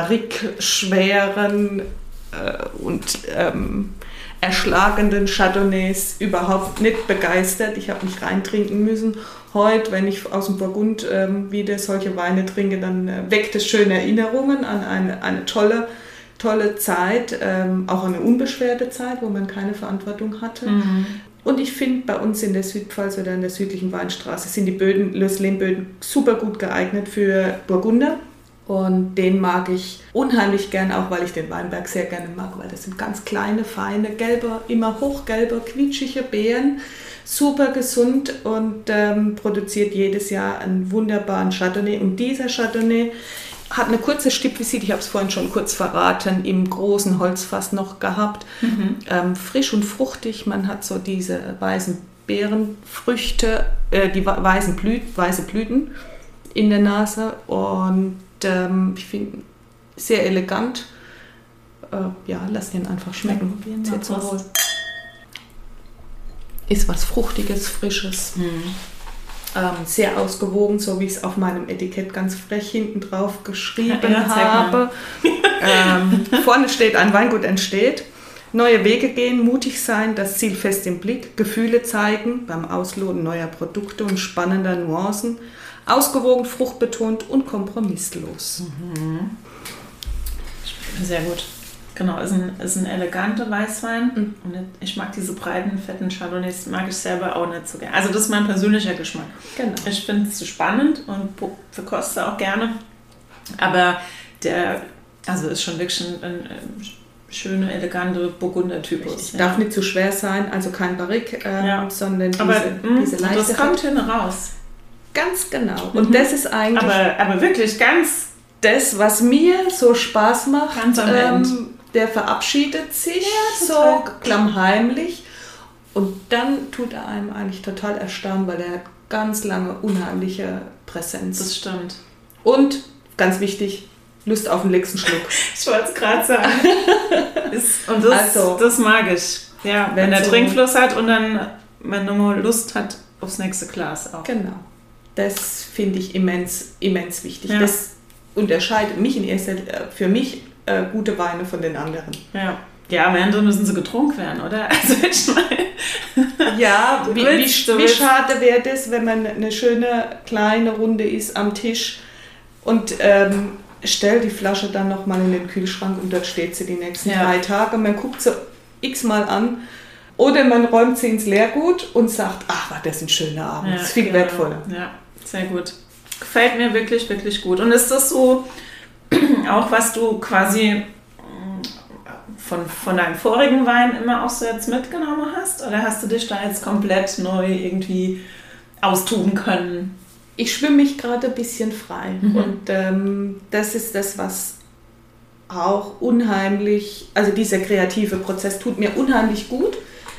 barrique-schweren äh, und ähm, erschlagenden Chardonnays überhaupt nicht begeistert. Ich habe mich reintrinken müssen. Heute, wenn ich aus dem Burgund ähm, wieder solche Weine trinke, dann äh, weckt es schöne Erinnerungen an eine, eine tolle, tolle Zeit, ähm, auch eine unbeschwerte Zeit, wo man keine Verantwortung hatte. Mhm. Und ich finde, bei uns in der Südpfalz oder in der südlichen Weinstraße sind die Böden, Löss-Lehmböden super gut geeignet für Burgunder. Und den mag ich unheimlich gern, auch weil ich den Weinberg sehr gerne mag, weil das sind ganz kleine, feine, gelbe, immer hochgelbe, quietschige Beeren, super gesund und ähm, produziert jedes Jahr einen wunderbaren Chardonnay. Und dieser Chardonnay hat eine kurze Stippvisite, ich habe es vorhin schon kurz verraten, im großen Holzfass noch gehabt. Mhm. Ähm, frisch und fruchtig, man hat so diese weißen Beerenfrüchte, äh, die weißen Blü- weiße Blüten in der Nase und ähm, ich finde sehr elegant. Äh, ja, lass den einfach schmecken. Sehr zum Wohl. Ist was Fruchtiges, Frisches. Mhm. Ähm, sehr ausgewogen, so wie ich es auf meinem Etikett ganz frech hinten drauf geschrieben ja, habe. ähm, vorne steht, ein Weingut entsteht. Neue Wege gehen, mutig sein, das Ziel fest im Blick, Gefühle zeigen beim Ausloten neuer Produkte und spannender Nuancen, ausgewogen, fruchtbetont und kompromisslos. Mhm. Sehr gut. Genau, ist ein, ist ein eleganter Weißwein. Mhm. Und ich mag diese breiten, fetten Chardonnays, mag ich selber auch nicht so gerne. Also das ist mein persönlicher Geschmack. Genau. Ich finde es spannend und verkoste auch gerne. Aber der, also ist schon wirklich ein, ein, ein schöner, eleganter Burgunder-Typus. Ja. Darf nicht zu schwer sein, also kein Barrique, ähm, ja. sondern diese, aber, mh, diese leichte. Das kommt hin raus. Ganz genau. Und mhm. das ist eigentlich... Aber, aber wirklich ganz... Das, was mir so Spaß macht, ganz am Ende. Ähm, der verabschiedet sich ja, so klammheimlich und dann tut er einem eigentlich total erstaunen, weil er hat ganz lange unheimliche Präsenz. Das stimmt. Und, ganz wichtig, Lust auf den nächsten Schluck. Ich wollte es gerade sagen. Ist, und das, also, das mag ich. Ja, wenn, wenn der so Trinkfluss hat und dann man nochmal Lust hat aufs nächste Glas auch. Genau. Das finde ich immens, immens wichtig. Ja. Das unterscheidet mich in erster für mich äh, gute Weine von den anderen. Ja. Ja, am Ende müssen sie getrunken werden, oder? Also ich meine, ja, wie, willst, wie, wie schade wäre das, wenn man eine schöne kleine Runde ist am Tisch und ähm, stellt die Flasche dann nochmal in den Kühlschrank und dort steht sie die nächsten ja. drei Tage. Man guckt sie x-mal an oder man räumt sie ins Leergut und sagt, ach, war das ein schöner Abend. Ja, das ist viel genau. wertvoller. Ja, sehr gut. Gefällt mir wirklich, wirklich gut. Und ist das so auch, was du quasi von, von deinem vorigen Wein immer auch so jetzt mitgenommen hast? Oder hast du dich da jetzt komplett neu irgendwie austoben können? Ich schwimme mich gerade ein bisschen frei. Mhm. Und ähm, das ist das, was auch unheimlich, also dieser kreative Prozess tut mir unheimlich gut.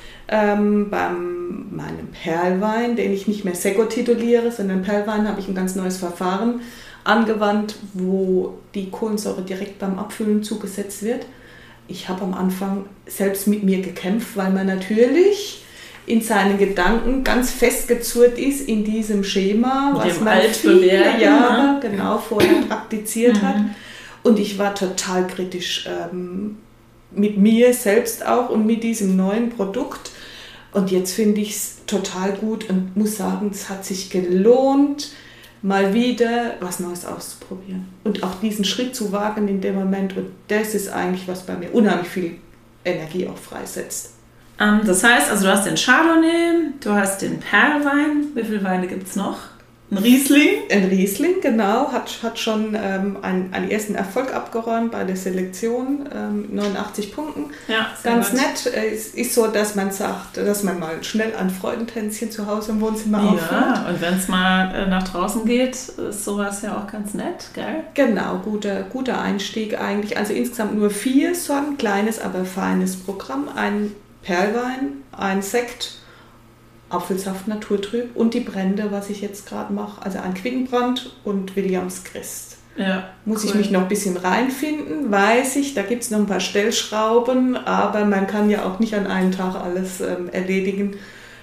Ähm, beim meinem Perlwein, den ich nicht mehr Secco tituliere, sondern Perlwein, habe ich ein ganz neues Verfahren angewandt, wo die Kohlensäure direkt beim Abfüllen zugesetzt wird. Ich habe am Anfang selbst mit mir gekämpft, weil man natürlich in seinen Gedanken ganz festgezurrt ist in diesem Schema, mit was dem man viele Jahre genau vorher praktiziert hat. Und ich war total kritisch ähm, mit mir selbst auch und mit diesem neuen Produkt. Und jetzt finde ich es total gut und muss sagen, es hat sich gelohnt, mal wieder was Neues auszuprobieren. Und auch diesen Schritt zu wagen in dem Moment. Und das ist eigentlich, was bei mir unheimlich viel Energie auch freisetzt. Ähm, das heißt, also du hast den Chardonnay, du hast den Perlwein. Wie viele Weine gibt es noch? Ein Riesling? Ein Riesling, genau. Hat, hat schon ähm, einen, einen ersten Erfolg abgeräumt bei der Selektion. Ähm, neunundachtzig Punkten. Ja, ganz gut. nett. Es ist so, dass man sagt, dass man mal schnell ein Freudentänzchen zu Hause im Wohnzimmer ja, aufführt. Ja, und wenn es mal äh, nach draußen geht, ist sowas ja auch ganz nett, gell? Genau, guter, guter Einstieg eigentlich. Also insgesamt nur vier Sorten, kleines, aber feines Programm. Ein Perlwein, ein Sekt, Apfelsaft naturtrüb und die Brände, was ich jetzt gerade mache, also ein Quickenbrand und Williams Christ. Ja, Muss cool. ich mich noch ein bisschen reinfinden, weiß ich, da gibt es noch ein paar Stellschrauben, aber man kann ja auch nicht an einem Tag alles ähm, erledigen.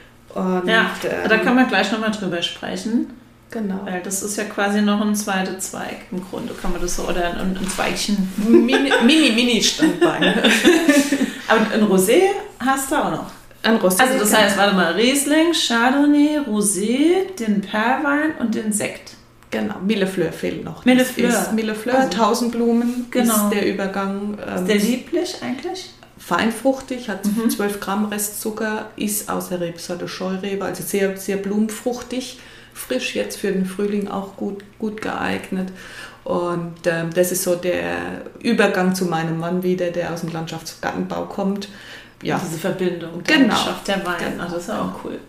Und, ja, ähm, da können wir gleich nochmal drüber sprechen. Genau. Weil das ist ja quasi noch ein zweiter Zweig im Grunde, kann man das so, oder ein, ein Zweigchen. Mini, mini, mini Standbein. Aber ein Rosé hast du auch noch. Ein Rosé. Also das heißt, warte mal, Riesling, Chardonnay, Rosé, den Perlwein und den Sekt. Genau, Millefleur fehlt noch. Millefleur. Millefleur, also, Tausendblumen genau. ist der Übergang. Ähm, ist der lieblich eigentlich? feinfruchtig, hat Mhm. zwölf Gramm Restzucker, ist aus der Rebsorte Scheurebe, also sehr, sehr blumenfruchtig, frisch, jetzt für den Frühling auch gut, gut geeignet. Und ähm, das ist so der Übergang zu meinem Mann wieder, der aus dem Landschaftsgartenbau kommt. Ja. Diese Verbindung, der Genau. Landschaft, der Wein, Genau. also das ist ja auch cool.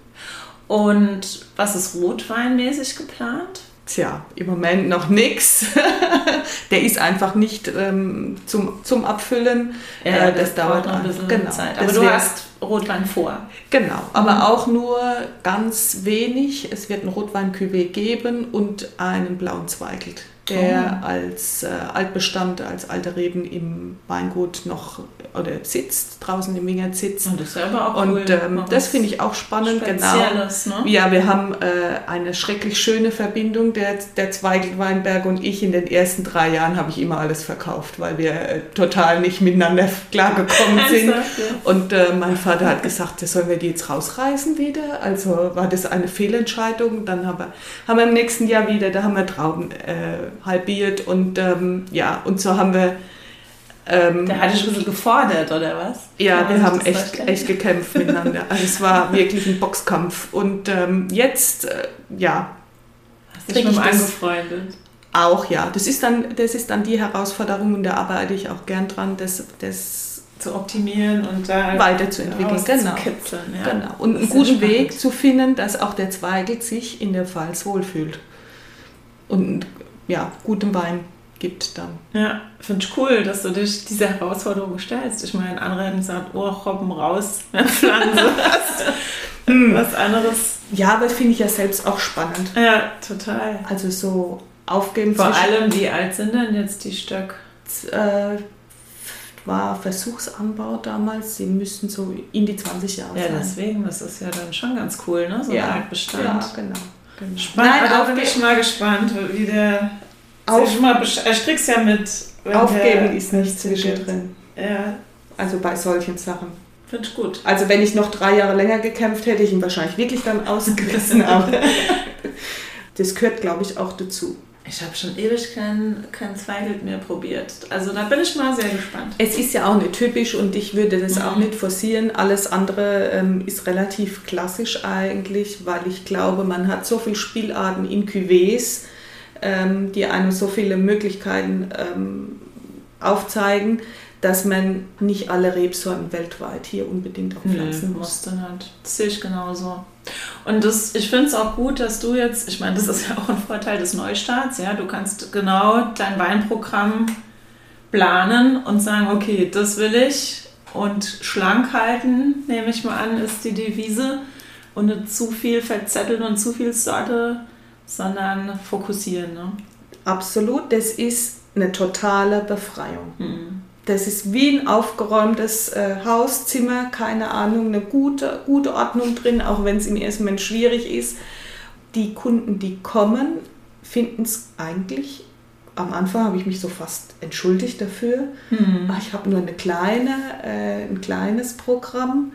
Und was ist rotweinmäßig geplant? Tja, im Moment noch nichts. Der ist einfach nicht ähm, zum, zum Abfüllen. Ja, äh, das, das dauert braucht noch ein einfach. bisschen Genau. Zeit. Aber Das du wird- hast Rotwein vor. Genau, aber Mhm. auch nur ganz wenig. Es wird ein Rotwein-Cuvée geben und einen blauen Zweigelt, der Oh. als äh, Altbestand, als alte Reben im Weingut noch oder sitzt, draußen im Wingert sitzt. Und das ist ja aber auch Und cool. ähm, Mal das was finde ich auch spannend, genau. Spezielles, ne? Ja, wir haben äh, eine schrecklich schöne Verbindung, der, der Zweigelt Weinberg und ich. In den ersten drei Jahren habe ich immer alles verkauft, weil wir äh, total nicht miteinander klargekommen sind. Ernsthaft, ja? Und äh, mein Vater hat gesagt, sollen wir die jetzt rausreißen wieder? Also war das eine Fehlentscheidung. Dann haben wir, haben wir im nächsten Jahr wieder, da haben wir Trauben äh, halbiert und ähm, ja, und so haben wir ähm, Der hat dich ein bisschen gefordert, oder was? ja, Kann wir man haben sich das echt, vorstellen? echt gekämpft miteinander. Also es war wirklich ein Boxkampf. Und ähm, jetzt, äh, ja, Hast dich krieg mit ich dem das- angefreundet. auch ja. Das ist dann, das ist dann die Herausforderung und da arbeite ich auch gern dran, das, das Zu optimieren und da weiterzuentwickeln. Genau. kitzeln, ja. Genau. Und Das einen ist guten sehr spannend. Weg zu finden, dass auch der Zweigelt sich in der Pfalz wohlfühlt. Und ja, guten Wein gibt dann. Ja, finde ich cool, dass du dich dieser Herausforderung stellst. Ich meine, andere hätten gesagt, oh, Robben raus, mehr Pflanze hast. Was anderes. Ja, aber finde ich ja selbst auch spannend. Ja, total. Also so aufgeben Vor zwischen- allem, wie alt sind denn jetzt die Stöcke? äh, war Versuchsanbau damals. Sie müssten so in die zwanzig Jahre Ja, sein. deswegen, das ist ja dann schon ganz cool, ne? So ein Altbestand. Ja, genau. genau. Spannend, Nein, da bin aufge ich mal gespannt, wie der... Auf- Auf, mal besch- ich krieg's ja mit. wenn aufgeben der- ist nicht zwischendrin. Ja, Also bei solchen Sachen. finde ich gut. Also wenn ich noch drei Jahre länger gekämpft hätte, ich ihn wahrscheinlich wirklich dann ausgerissen. Aber das gehört, glaube ich, auch dazu. Ich habe schon ewig kein, kein Zweigelt mehr probiert. Also da bin ich mal sehr gespannt. Es ist ja auch nicht typisch und ich würde das Mhm. auch nicht forcieren. Alles andere ähm, ist relativ klassisch eigentlich, weil ich glaube, man hat so viele Spielarten in Cuvées, ähm, die einem so viele Möglichkeiten ähm, aufzeigen, dass man nicht alle Rebsorten weltweit hier unbedingt auch pflanzen muss. musste nicht. Das sehe ich genauso. Und das, ich finde es auch gut, dass du jetzt, ich meine, das ist ja auch ein Vorteil des Neustarts, ja, du kannst genau dein Weinprogramm planen und sagen, okay, das will ich und schlank halten, nehme ich mal an, ist die Devise und nicht zu viel verzetteln und zu viel Sorte, sondern fokussieren, ne? Absolut, das ist eine totale Befreiung. Mhm. Das ist wie ein aufgeräumtes äh, Haus, Zimmer, keine Ahnung, eine gute, gute Ordnung drin, auch wenn es im ersten Moment schwierig ist. Die Kunden, die kommen, finden es eigentlich, am Anfang habe ich mich so fast entschuldigt dafür, Mhm. ich habe nur eine kleine, äh, ein kleines Programm.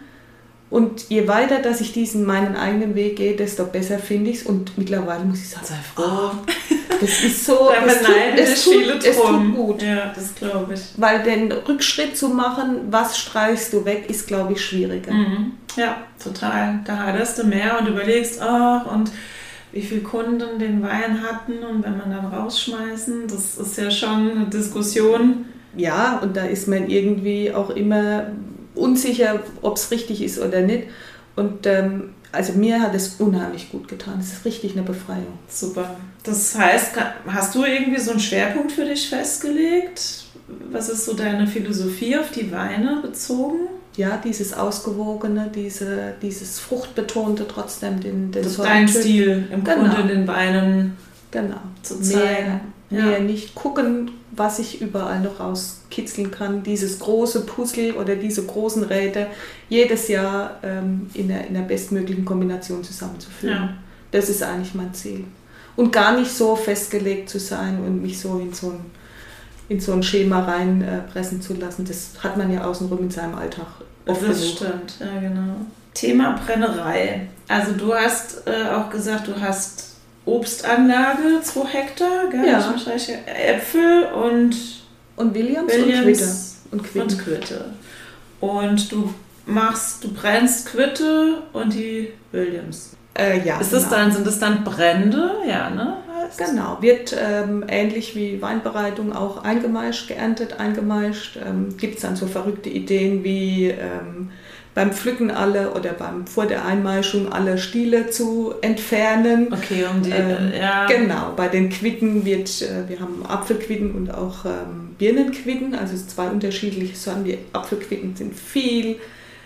Und je weiter, dass ich diesen meinen eigenen Weg gehe, desto besser finde ich es. Und mittlerweile muss ich sagen, Sei froh. das ist so, Da es tut, beneiden es sich tut, viele es tut drum. gut. Ja, das glaube ich. Weil den Rückschritt zu machen, was streichst du weg, ist, glaube ich, schwieriger. Mhm. Ja, total. Da haderst du mehr und überlegst, ach, und wie viele Kunden den Wein hatten und wenn man dann rausschmeißen, das ist ja schon eine Diskussion. Ja, und da ist man irgendwie auch immer unsicher, ob es richtig ist oder nicht. Und ähm, also mir hat es unheimlich gut getan. Es ist richtig eine Befreiung. Super. Das heißt, hast du irgendwie so einen Schwerpunkt für dich festgelegt? Was ist so deine Philosophie auf die Weine bezogen? Ja, dieses Ausgewogene, diese, dieses Fruchtbetonte trotzdem, den, den Das ist dein Sortentyp. Stil, im Genau. Grunde den Weinen Genau. zu Mehr, zeigen. mehr Ja. nicht gucken, was ich überall noch rauskitzeln kann. Dieses große Puzzle oder diese großen Räder jedes Jahr ähm, in, der, in der bestmöglichen Kombination zusammenzuführen. Ja. Das ist eigentlich mein Ziel. Und gar nicht so festgelegt zu sein und mich so in so ein, in so ein Schema reinpressen äh, zu lassen. Das hat man ja außenrum in seinem Alltag oft Das genug. stimmt, ja genau. Thema Brennerei. Also du hast äh, auch gesagt, du hast Obstanlage, zwei Hektar, gell? Ja. Ich mich recht, Äpfel und Und Williams, Williams und Quitte. Und Quitte. und Quitte. Und du machst, du brennst Quitte und die Williams. Äh, ja, Ist das genau. dann, sind das dann Brände? Ja, ne? Heißt Genau, wird ähm, ähnlich wie Weinbereitung auch eingemeischt, geerntet, eingemeischt. Ähm, Gibt es dann so verrückte Ideen wie ähm, beim Pflücken alle oder beim vor der Einmeischung alle Stiele zu entfernen. Okay, um die, ähm, ja. Genau, bei den Quitten wird, äh, wir haben Apfelquitten und auch ähm, Birnenquitten, also zwei unterschiedliche Sorten. Die Apfelquitten sind viel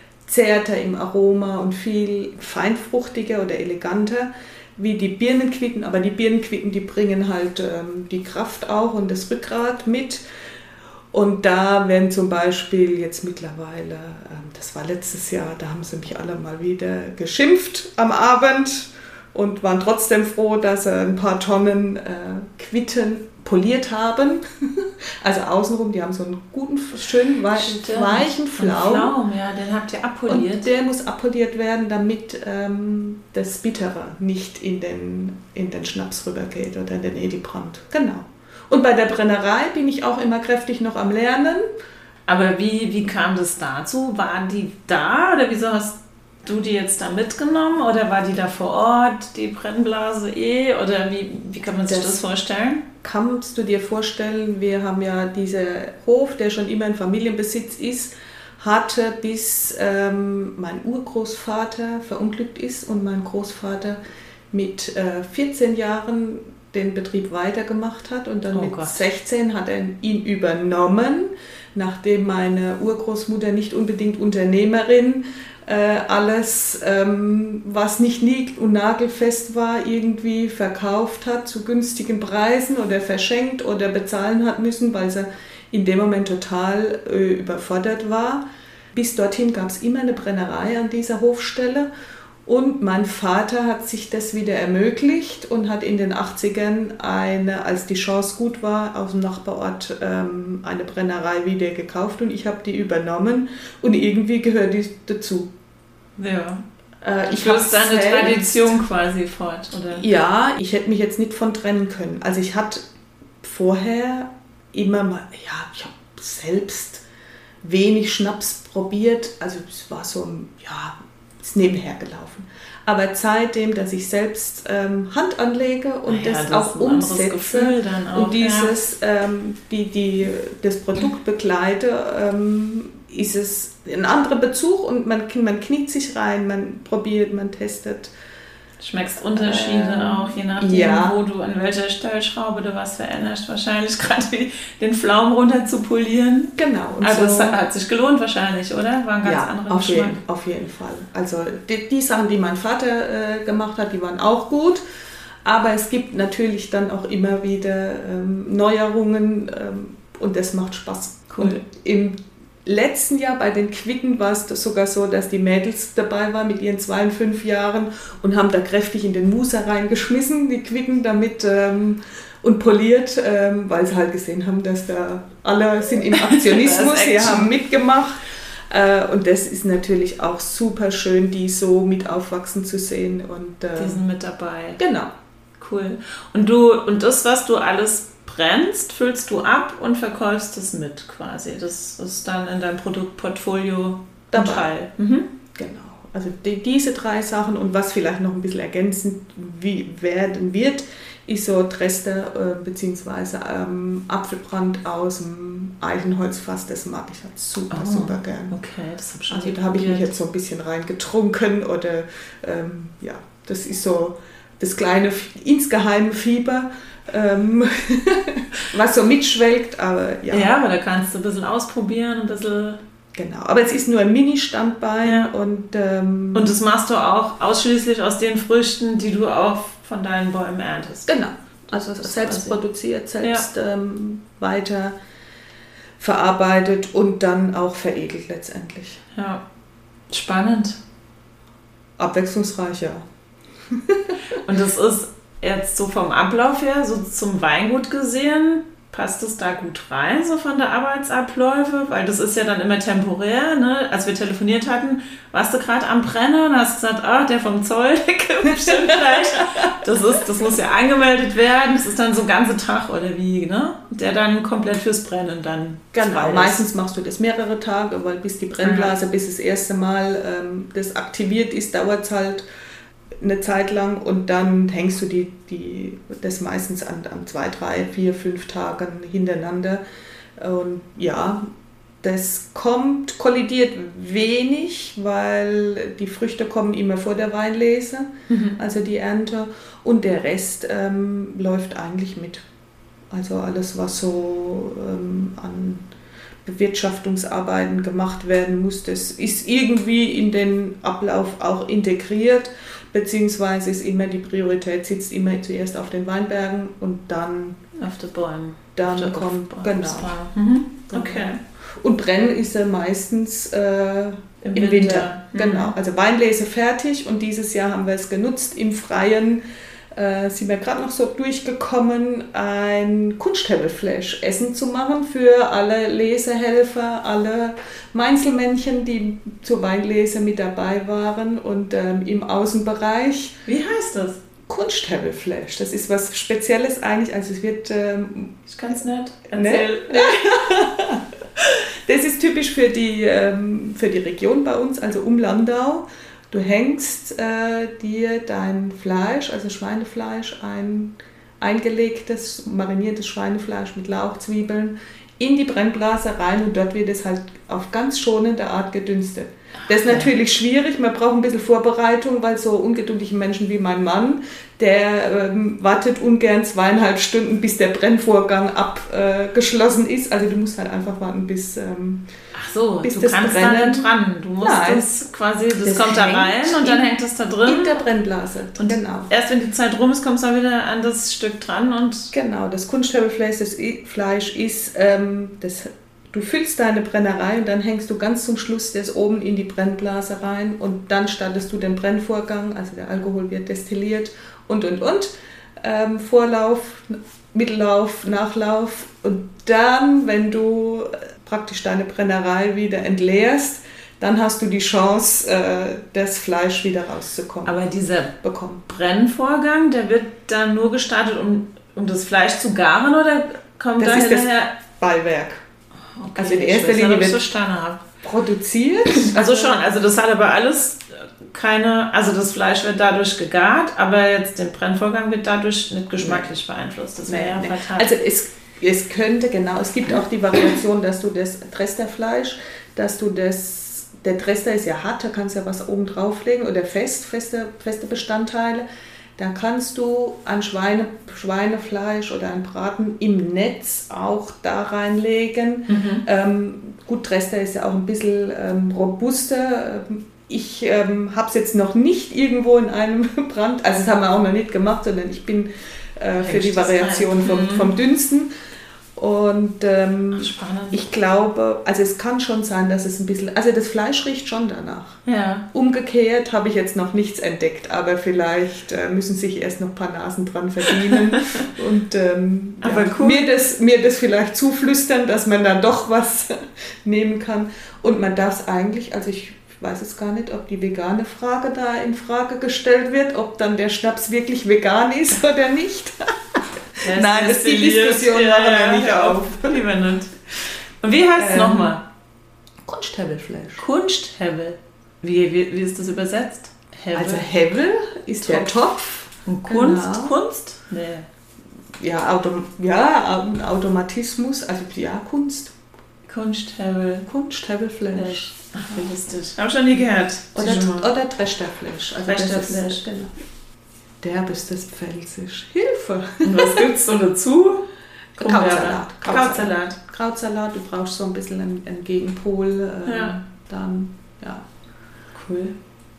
zärter im Aroma und viel feinfruchtiger oder eleganter wie die Birnenquitten, aber die Birnenquitten, die bringen halt ähm, die Kraft auch und das Rückgrat mit. Und da werden zum Beispiel jetzt mittlerweile, ähm, das war letztes Jahr, da haben sie mich alle mal wieder geschimpft am Abend und waren trotzdem froh, dass sie ein paar Tonnen äh, Quitten poliert haben. Also außenrum, die haben so einen guten, schönen, Stimmt. weichen Flaum. Flaum, ja, den habt ihr abpoliert. Und der muss abpoliert werden, damit ähm, das Bittere nicht in den, in den Schnaps rübergeht oder in den Edibrand. Genau. Und bei der Brennerei bin ich auch immer kräftig noch am Lernen. Aber wie, wie kam das dazu? War die da oder wieso hast du die jetzt da mitgenommen? Oder war die da vor Ort, die Brennblase eh? Oder wie, wie kann man sich das, das vorstellen? Kannst du dir vorstellen, wir haben ja diesen Hof, der schon immer in Familienbesitz ist, hatte bis ähm, mein Urgroßvater verunglückt ist und mein Großvater mit äh, vierzehn Jahren den Betrieb weitergemacht hat und dann Oh mit Gott. sechzehn hat er ihn übernommen, nachdem meine Urgroßmutter nicht unbedingt Unternehmerin äh, alles, ähm, was nicht nied- und nagelfest war, irgendwie verkauft hat zu günstigen Preisen oder verschenkt oder bezahlen hat müssen, weil sie in dem Moment total äh, überfordert war. Bis dorthin gab es immer eine Brennerei an dieser Hofstelle. Und mein Vater hat sich das wieder ermöglicht und hat in den achtzigern, eine, als die Chance gut war, aus dem Nachbarort ähm, eine Brennerei wieder gekauft und ich habe die übernommen und irgendwie gehört die dazu. Ja. Äh, ich Du habe hast deine selbst- Tradition quasi fort, oder? Ja, ich hätte mich jetzt nicht von trennen können. Also ich hatte vorher immer mal, ja, ich habe selbst wenig Schnaps probiert, also es war so, ja, ist nebenher gelaufen. Aber seitdem, dass ich selbst ähm, Hand anlege und Ja, das, das auch ist ein anderes umsetze Gefühl dann auch, und dieses, ähm, die, die, das Produkt begleite, ähm, ist es ein anderer Bezug und man, man kniet sich rein, man probiert, man testet. Schmeckst Unterschiede Ähm, auch, je nachdem, ja. wo du, an welcher Stellschraube du was veränderst. Wahrscheinlich gerade wie den Pflaumen runter zu polieren. Genau. Und Also so, es hat, hat sich gelohnt wahrscheinlich, oder? War ein ganz ja, anderer auf Geschmack. jeden, auf jeden Fall. Also die, die Sachen, die mein Vater äh, gemacht hat, die waren auch gut. Aber es gibt natürlich dann auch immer wieder ähm, Neuerungen ähm, und das macht Spaß. Cool. Und im letzten Jahr bei den Quitten war es sogar so, dass die Mädels dabei waren mit ihren zwei und fünf Jahren und haben da kräftig in den Muser reingeschmissen, die Quitten damit ähm, und poliert, ähm, weil sie halt gesehen haben, dass da alle sind im Aktionismus, sie haben mitgemacht. Äh, und das ist natürlich auch super schön, die so mit aufwachsen zu sehen. Und, äh, Die sind mit dabei. Genau. Cool. Und du, und das, was du alles brennst, füllst du ab und verkaufst es mit quasi. Das ist dann in deinem Produktportfolio Dabei. Teil. Mhm. Genau. Also die, diese drei Sachen und was vielleicht noch ein bisschen ergänzend wie, werden wird, ist so Trester äh, bzw. Ähm, Apfelbrand aus dem Eichenholzfass. Das mag ich halt super, Oh, super gern. Okay, das habe ich schon Also nie da habe ich mich probiert. jetzt so ein bisschen reingetrunken oder ähm, ja, das ist so das kleine insgeheime Fieber, ähm, was so mitschwelgt, aber ja. Ja, aber da kannst du ein bisschen ausprobieren, ein bisschen. Genau, aber es ist nur ein Mini-Standbein Ja. und ähm, Und das machst du auch ausschließlich aus den Früchten, die du auch von deinen Bäumen erntest. genau, also Das ist selbst quasi- produziert, selbst ähm, weiter verarbeitet und dann auch veredelt letztendlich. Ja, spannend. Abwechslungsreich, ja. Und das ist jetzt so vom Ablauf her, so zum Weingut gesehen, passt es da gut rein, so von der Arbeitsabläufe? Weil das ist ja dann immer temporär, ne? Als wir telefoniert hatten, warst du gerade am Brennen und hast gesagt, ah, der vom Zoll, der kommt bestimmt gleich. Das, ist, das muss ja angemeldet werden, das ist dann so ein ganzer Tag oder wie, ne? Der dann komplett fürs Brennen dann Genau, meistens machst du das mehrere Tage, weil bis die Brennblase, mhm. bis das erste Mal ähm, das aktiviert ist, dauert es halt eine Zeit lang und dann hängst du die, die, das meistens an, an zwei, drei, vier, fünf Tagen hintereinander. Und ja, das kommt, kollidiert wenig, weil die Früchte kommen immer vor der Weinlese, mhm. also die Ernte, und der Rest ähm, läuft eigentlich mit. Also alles, was so ähm, an Bewirtschaftungsarbeiten gemacht werden muss, das ist irgendwie in den Ablauf auch integriert. Beziehungsweise ist immer die Priorität, sitzt immer zuerst auf den Weinbergen und dann auf den Bäumen. Dann auf kommt, Bäumen. genau. Mhm. Okay. Und Brennen ist ja meistens äh, im, im Winter. Winter. Mhm. Genau. Also Weinlese fertig und dieses Jahr haben wir es genutzt im Freien. Äh, sind wir gerade noch so durchgekommen, ein Kunsthebelflash Essen zu machen für alle Lesehelfer, alle Meinzelmännchen, die zur Weinlese mit dabei waren und ähm, im Außenbereich. Wie heißt das? Kunsthebelflash. Das ist was Spezielles eigentlich. Also es wird... Ähm, ist ganz nett. Erzähl. Ne? Das ist typisch für die, ähm, für die Region bei uns, also um Landau. Du hängst äh, dir dein Fleisch, also Schweinefleisch, ein eingelegtes, mariniertes Schweinefleisch mit Lauch, Zwiebeln, in die Brennblase rein und dort wird es halt auf ganz schonende Art gedünstet. Das ist natürlich schwierig, man braucht ein bisschen Vorbereitung, weil so ungeduldige Menschen wie mein Mann, der ähm, wartet ungern zweieinhalb Stunden, bis der Brennvorgang abgeschlossen äh, ist. Also du musst halt einfach warten, bis ähm, Ach so, bis du das kannst Brennen, da nicht dran. Du musst Nein, das quasi, das, das kommt da rein und in, dann hängt das da drin. In der Brennblase. Und genau. Erst wenn die Zeit rum ist, kommst du auch wieder an das Stück dran und... Genau, das Kunsthebelfleisch, das Fleisch ist, ähm, das, du füllst deine Brennerei und dann hängst du ganz zum Schluss das oben in die Brennblase rein und dann startest du den Brennvorgang, also der Alkohol wird destilliert und und und. Ähm, Vorlauf, Mittellauf, Nachlauf und dann, wenn du praktisch deine Brennerei wieder entleerst, dann hast du die Chance, äh, das Fleisch wieder rauszukommen. Aber dieser bekommen. Brennvorgang, der wird dann nur gestartet, um, um das Fleisch zu garen oder kommt das da ist hinterher... Das Beiwerk. Okay, also in erster Linie wird verstanden produziert. Also schon, also das hat aber alles keine, also das Fleisch wird dadurch gegart, aber jetzt der Brennvorgang wird dadurch nicht geschmacklich nee. beeinflusst. Das wäre nee, ja nee. fatal. Also es, es könnte, genau, es gibt auch die Variation, dass du das Tresterfleisch, dass du das, der Trester ist ja hart, da kannst du ja was oben drauflegen oder fest, feste, feste Bestandteile. Da kannst du ein Schweine, Schweinefleisch oder ein Braten im Netz auch da reinlegen. Mhm. Ähm, gut, Trester ist ja auch ein bisschen ähm, robuster. Ich ähm, habe es jetzt noch nicht irgendwo in einem Brand, also das haben wir auch noch nicht gemacht, sondern ich bin äh, für die Variation vom, mhm. vom Dünsten. Und ähm, ich glaube, also es kann schon sein, dass es ein bisschen, also das Fleisch riecht schon danach. Ja. Umgekehrt habe ich jetzt noch nichts entdeckt, aber vielleicht äh, müssen sich erst noch ein paar Nasen dran verdienen und ähm, aber ja, cool. mir, das, mir das vielleicht zuflüstern, dass man dann doch was nehmen kann. Und man darf es eigentlich, also ich weiß es gar nicht, ob die vegane Frage da in Frage gestellt wird, ob dann der Schnaps wirklich vegan ist oder nicht. Das Nein, das die Diskussion ja, machen wir nicht auf. Lieber nicht. Und wie heißt es ähm, nochmal? Kunsthebelfleisch. Kunsthebel. Wie, wie, wie ist das übersetzt? Hebel. Also Hebel ist Topf. Der Topf. Und Kunst? Genau. Kunst? Nee. Ja, Autom- ja, Automatismus, also ja, Kunst. Kunsthebel. Kunsthebelfleisch. Ach, wie lustig. Hab schon nie gehört. Oder, oder Tresterfleisch. Also Tresterfleisch. Genau. Derbestes Pfälzisch. Hilfe! Und was gibt's so dazu? Krautsalat. Krautsalat. Krautsalat, du brauchst so ein bisschen einen, einen Gegenpol. Äh, ja. Dann, ja. Cool.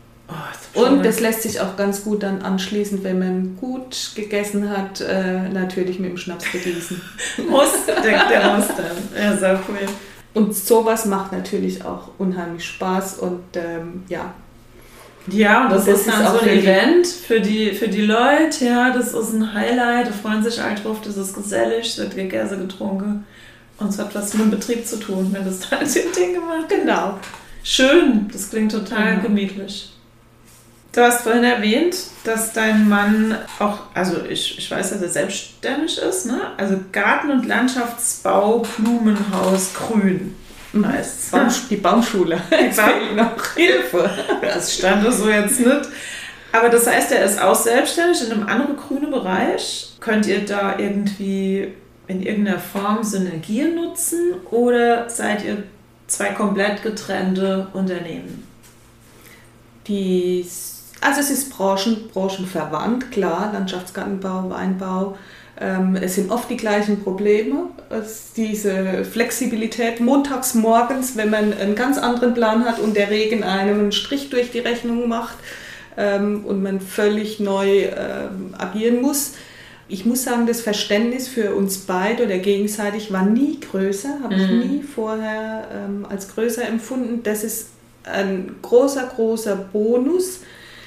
Oh, und das lässt sich auch ganz gut dann anschließend, wenn man gut gegessen hat, äh, natürlich mit dem Schnaps begießen. Muss, der, der muss dann. Ja, sehr cool. Und sowas macht natürlich auch unheimlich Spaß und ähm, ja, Ja, und das, das ist dann ist so auch ein für die- Event für die, für die Leute, ja, das ist ein Highlight, da freuen sich alle drauf, das ist gesellig, es wird Käse getrunken und es hat was mit dem Betrieb zu tun, wenn das da ein Ding gemacht wird. Genau. Schön, das klingt total Genau. gemütlich. Du hast vorhin erwähnt, dass dein Mann auch, also ich, ich weiß, dass er selbstständig ist, ne? Also Garten- und Landschaftsbau, Blumenhaus, Grün heißt es. Baum, die Baumschule. Jetzt fehlt noch Hilfe. Das stand da so jetzt nicht. Aber das heißt, er ist auch selbstständig in einem anderen grünen Bereich. Könnt ihr da irgendwie in irgendeiner Form Synergien nutzen oder seid ihr zwei komplett getrennte Unternehmen? Die, also es ist branchen, branchenverwandt, klar, Landschaftsgartenbau, Weinbau. Ähm, es sind oft die gleichen Probleme. Es, diese Flexibilität montags morgens, wenn man einen ganz anderen Plan hat und der Regen einem einen Strich durch die Rechnung macht ähm, und man völlig neu ähm, agieren muss. Ich muss sagen, das Verständnis für uns beide oder gegenseitig war nie größer, habe ich Mhm. nie vorher ähm, als größer empfunden. Das ist ein großer, großer Bonus.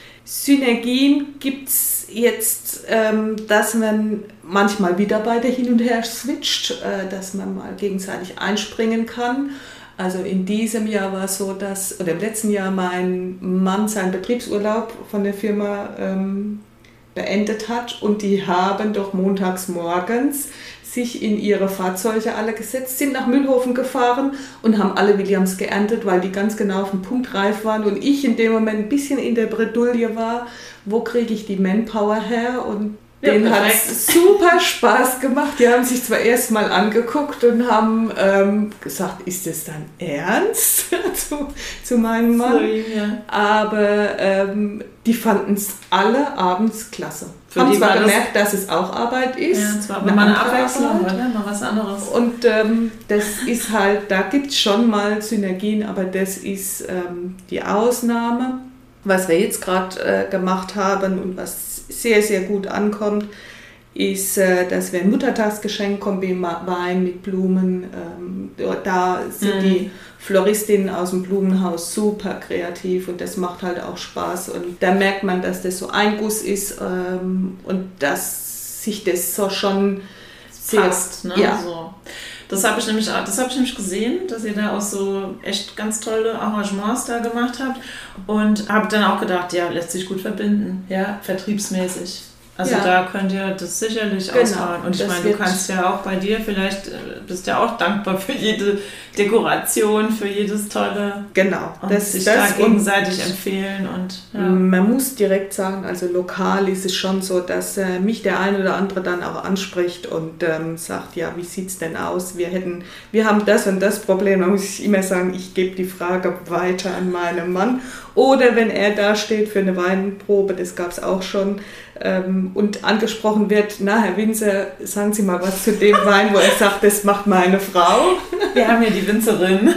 Synergien gibt es jetzt, ähm, dass man manchmal wieder beide hin und her switcht, äh, dass man mal gegenseitig einspringen kann. Also in diesem Jahr war es so, dass, oder im letzten Jahr mein Mann seinen Betriebsurlaub von der Firma ähm, beendet hat und die haben doch montags morgens sich in ihre Fahrzeuge alle gesetzt, sind nach Mühlhofen gefahren und haben alle Williams geerntet, weil die ganz genau auf den Punkt reif waren und ich in dem Moment ein bisschen in der Bredouille war, wo kriege ich die Manpower her und Ja, denen hat perfekt. es super Spaß gemacht. Die haben sich zwar erst mal angeguckt und haben ähm, gesagt, ist das dann ernst zu, zu meinem Mann? So, ja. Aber ähm, die fanden es alle abends klasse. Für Haben die zwar war das- gemerkt, dass es auch Arbeit ist. Ja, zwar aber mal eine andere Abwechslung, Arbeit. oder? Mal was anderes. Und ähm, das ist halt, da gibt es schon mal Synergien, aber das ist ähm, die Ausnahme. Was wir jetzt gerade äh, gemacht haben und was sehr, sehr gut ankommt, ist, äh, dass wir ein Muttertagsgeschenk Kombi-Wein mit Blumen, ähm, da sind Mhm. die Floristinnen aus dem Blumenhaus super kreativ und das macht halt auch Spaß und da merkt man, dass das so ein Guss ist ähm, und dass sich das so schon sehr, Passt, ne? ja. So. Das habe ich nämlich auch- das habe ich nämlich gesehen, dass ihr da auch so echt ganz tolle Arrangements da gemacht habt und habe dann auch gedacht, ja, lässt sich gut verbinden, ja, vertriebsmäßig. Also Ja. da könnt ihr das sicherlich Genau, ausbauen. Und ich das meine, du wird- kannst ja auch bei dir, vielleicht äh, bist ja auch dankbar für jede Dekoration, für jedes tolle Genau, und das, sich das da und gegenseitig empfehlen und ja. man muss direkt sagen, also lokal ist es schon so, dass äh, mich der eine oder andere dann auch anspricht und ähm, sagt, ja, wie sieht es denn aus? Wir hätten, wir haben das und das Problem. Da muss ich immer sagen, ich gebe die Frage weiter an meinen Mann. Oder wenn er da steht für eine Weinprobe, das gab es auch schon, ähm, und angesprochen wird, na Herr Winzer, sagen Sie mal was zu dem Wein, wo er sagt, das macht meine Frau. Wir haben hier die Winzerin.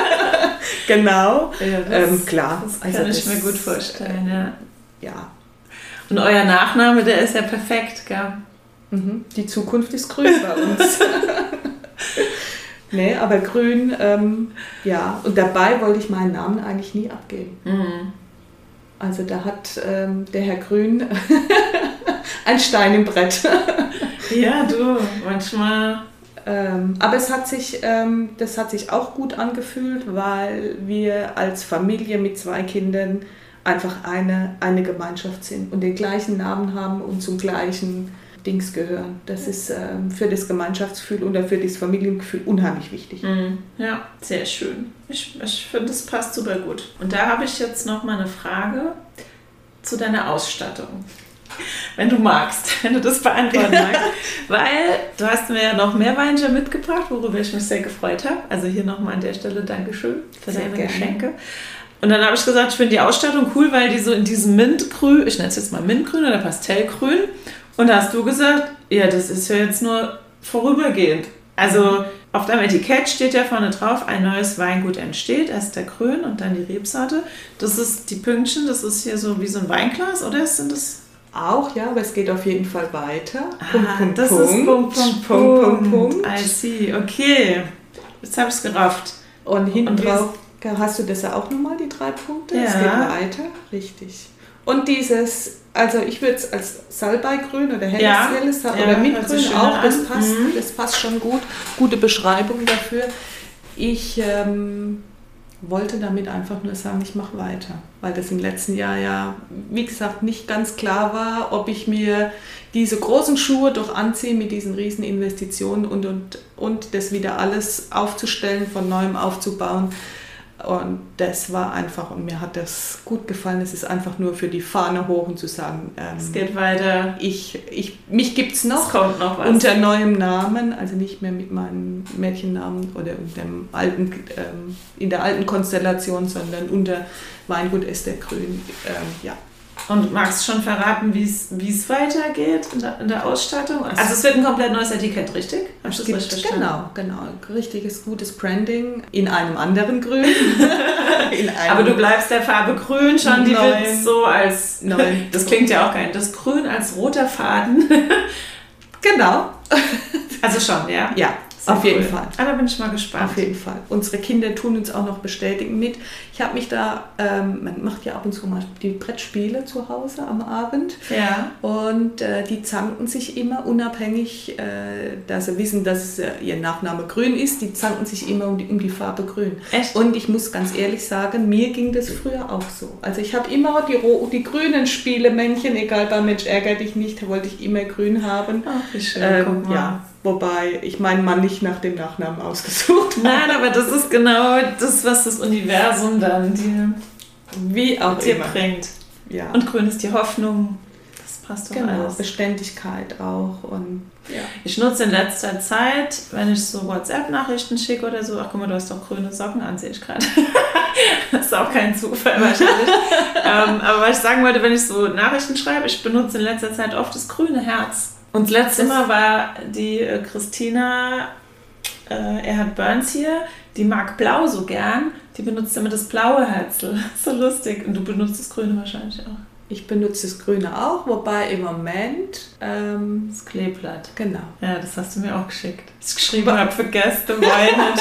Genau. Ja, das, Ähm, klar. das Also kann ich das- mir gut vorstellen, ja. Ja. Und euer Nachname, der ist ja perfekt, gell? Mhm. Die Zukunft ist grün bei uns. Nee, aber grün, ähm, ja. Und dabei wollte ich meinen Namen eigentlich nie abgeben. Mhm. Also da hat ähm, der Herr Grün ein Stein im Brett. Ja, du, manchmal. ähm, aber es hat sich, ähm, das hat sich auch gut angefühlt, weil wir als Familie mit zwei Kindern einfach eine, eine Gemeinschaft sind und den gleichen Namen haben und zum gleichen Dings gehören. Das ist ähm, für das Gemeinschaftsgefühl oder für das Familiengefühl unheimlich wichtig. Mhm. Ja, sehr schön. Ich, ich finde, das passt super gut. Und da habe ich jetzt noch mal eine Frage zu deiner Ausstattung. Wenn du magst, wenn du das beantworten magst. Weil du hast mir ja noch mehr Weinchen mitgebracht, worüber ich mich sehr gefreut habe. Also hier nochmal an der Stelle Dankeschön für Sehr deine gerne. Geschenke. Und dann habe ich gesagt, ich finde die Ausstattung cool, weil die so in diesem Mintgrün, ich nenne es jetzt mal Mintgrün oder Pastellgrün. Und da hast du gesagt, ja, das ist ja jetzt nur vorübergehend. Also auf deinem Etikett steht ja vorne drauf, ein neues Weingut entsteht, erst der Grün und dann die Rebsorte. Das ist die Pünktchen, das ist hier so wie so ein Weinglas, oder sind das? Auch, ja, aber es geht auf jeden Fall weiter. Ah, das ist Punkt, Punkt, Punkt, Punkt. I see, okay. Jetzt habe ich es gerafft. Und hinten Und wie drauf, Hast du das ja auch nochmal, die drei Punkte? Ja. Es geht weiter, richtig. Und dieses, also ich würde es als Salbeigrün oder helles, Ja. helles Ja, oder mit hört sich Grün schön auch, das an. passt, Mhm. das passt schon gut. Gute Beschreibung dafür. Ich ähm, wollte damit einfach nur sagen, ich mache weiter, weil das im letzten Jahr ja, wie gesagt, nicht ganz klar war, ob ich mir diese großen Schuhe doch anziehe mit diesen riesen Investitionen und, und, und das wieder alles aufzustellen, von neuem aufzubauen. Und das war einfach, und mir hat das gut gefallen, es ist einfach nur für die Fahne hoch und zu sagen, ähm, Es geht weiter. ich, ich, mich gibt es noch. Es kommt noch was. Unter neuem Namen, also nicht mehr mit meinem Mädchennamen oder dem alten, ähm, in der alten Konstellation, sondern unter Weingut Esther Grün. Ähm, ja. Und magst du schon verraten, wie es weitergeht in der, in der Ausstattung? Also es wird ein komplett neues Etikett, richtig? Hab ich das richtig verstanden? Genau, genau. Richtiges, gutes Branding in einem anderen Grün. in einem Aber du bleibst der Farbe Grün schon, die Nein. wird so als... Nein. Das klingt ja auch geil. Das Grün als roter Faden. Genau. Also schon, ja? Ja, Sehr auf jeden cool. Fall. Aber bin ich mal gespannt. Auf jeden Fall. Unsere Kinder tun uns auch noch bestätigen mit. Ich habe mich da, ähm, man macht ja ab und zu mal die Brettspiele zu Hause am Abend. Ja. Und äh, die zanken sich immer unabhängig, äh, dass sie wissen, dass äh, ihr Nachname Grün ist, die zanken sich immer um die, um die Farbe Grün. Echt? Und ich muss ganz ehrlich sagen, mir ging das früher auch so. Also ich habe immer die, die grünen Spielemännchen, egal bei Mensch ärger dich nicht, wollte ich immer grün haben. Ach, wie schön. Ähm, Guck mal. ja, wobei ich meinen Mann nicht nach dem Nachnamen ausgesucht habe. Nein, aber das ist genau das, was das Universum dann dir, Wie auch dir immer. bringt. Ja. Und Grün ist die Hoffnung. Das passt doch Genau, alles. Beständigkeit auch. Und ja. Ich nutze in letzter Zeit, wenn ich so WhatsApp-Nachrichten schicke oder so, ach guck mal, du hast doch grüne Socken an, sehe ich gerade. Das ist auch kein Zufall wahrscheinlich. ähm, aber was ich sagen wollte, wenn ich so Nachrichten schreibe, ich benutze in letzter Zeit oft das grüne Herz. Und das letzte Mal war die äh, Christina äh, Erhard Burns hier, die mag Blau so gern, die benutzt immer das blaue Herzl. So lustig. Und du benutzt das grüne wahrscheinlich auch. Ich benutze das Grüne auch, wobei im Moment, ähm, Das Kleeblatt. genau. Ja, das hast du mir auch geschickt. Ich geschrieben habe für Gäste, weinet.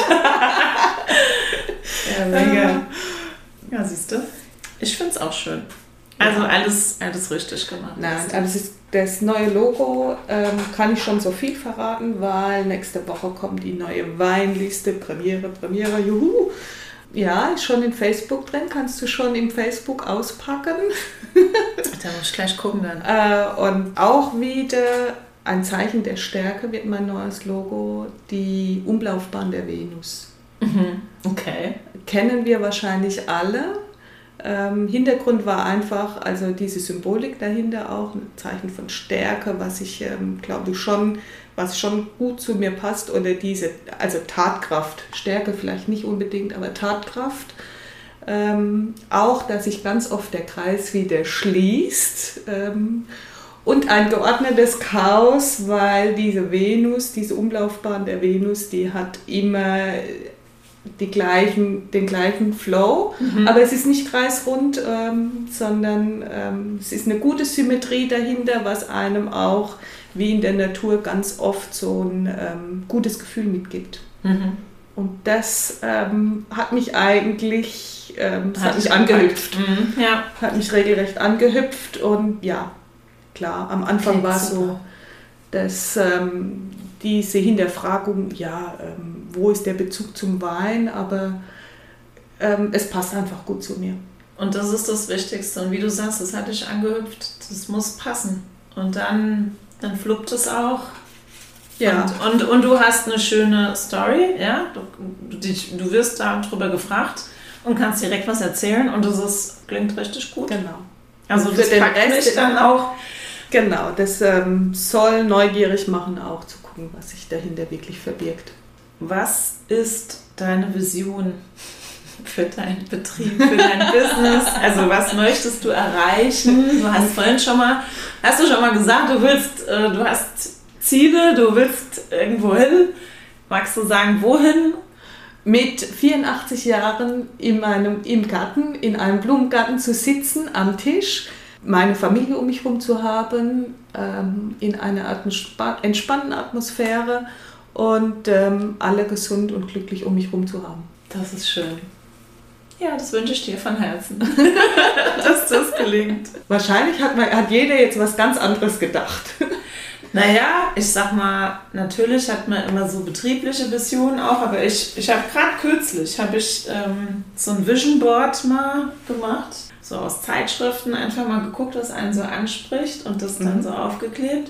Ja, mega. Ja, siehst du. Ich finde es auch schön. Also Ja. alles, alles richtig gemacht. Nein, aber das, ist, das neue Logo ähm, kann ich schon so viel verraten, weil nächste Woche kommt die neue Weinliste, Premiere, Premiere, juhu. Ja, ist schon in Facebook drin, kannst du schon im Facebook auspacken. Da muss ich gleich gucken dann. Äh, und auch wieder ein Zeichen der Stärke wird mein neues Logo, die Umlaufbahn der Venus. Mhm. Okay. Kennen wir wahrscheinlich alle. Ähm, Hintergrund war einfach, also diese Symbolik dahinter auch, ein Zeichen von Stärke, was ich ähm, glaube schon, was schon gut zu mir passt, oder diese, also Tatkraft, Stärke vielleicht nicht unbedingt, aber Tatkraft. Ähm, auch, dass sich ganz oft der Kreis wieder schließt. Ähm, und ein geordnetes Chaos, weil diese Venus, diese Umlaufbahn der Venus, die hat immer die gleichen, den gleichen Flow, Mhm. aber es ist nicht kreisrund, ähm, sondern ähm, es ist eine gute Symmetrie dahinter, was einem auch wie in der Natur ganz oft so ein ähm, gutes Gefühl mitgibt. Mhm. Und das ähm, hat mich eigentlich ähm, das hat Hat mich dich angehüpft. Mhm. Ja. Hat mich regelrecht angehüpft und ja, klar, am Anfang Okay, war es so, super. dass ähm, diese Hinterfragung, ja, ähm, wo ist der Bezug zum Wein, aber ähm, es passt einfach gut zu mir. Und das ist das Wichtigste. Und wie du sagst, das hat dich angehüpft, das muss passen. Und dann, dann fluppt es auch. Ja. Und, und, und du hast eine schöne Story, ja? Du, dich, du wirst darüber gefragt und kannst direkt was erzählen und das ist, klingt richtig gut. Genau. Also Und das für den packt Rest mich dann auch. Genau, das ähm, soll neugierig machen, auch zu gucken, was sich dahinter wirklich verbirgt. Was ist deine Vision für deinen Betrieb, für dein Business? Also was möchtest du erreichen? Du hast vorhin schon mal, hast du schon mal gesagt, du willst, äh, du hast Ziele, du willst irgendwo hin. Magst du sagen, wohin? Mit vierundachtzig Jahren in meinem, im Garten, in einem Blumengarten zu sitzen, am Tisch, meine Familie um mich herum zu haben, ähm, in einer Atmospa- entspannten Ja, das wünsche ich dir von Herzen, dass das gelingt. Wahrscheinlich hat, man, hat jeder jetzt was ganz anderes gedacht. Naja, ich sag mal, natürlich hat man immer so betriebliche Visionen auch, aber ich, ich habe gerade kürzlich, habe ich ähm, so ein Vision Board mal gemacht, so aus Zeitschriften, einfach mal geguckt, was einen so anspricht und das dann mhm. so aufgeklebt.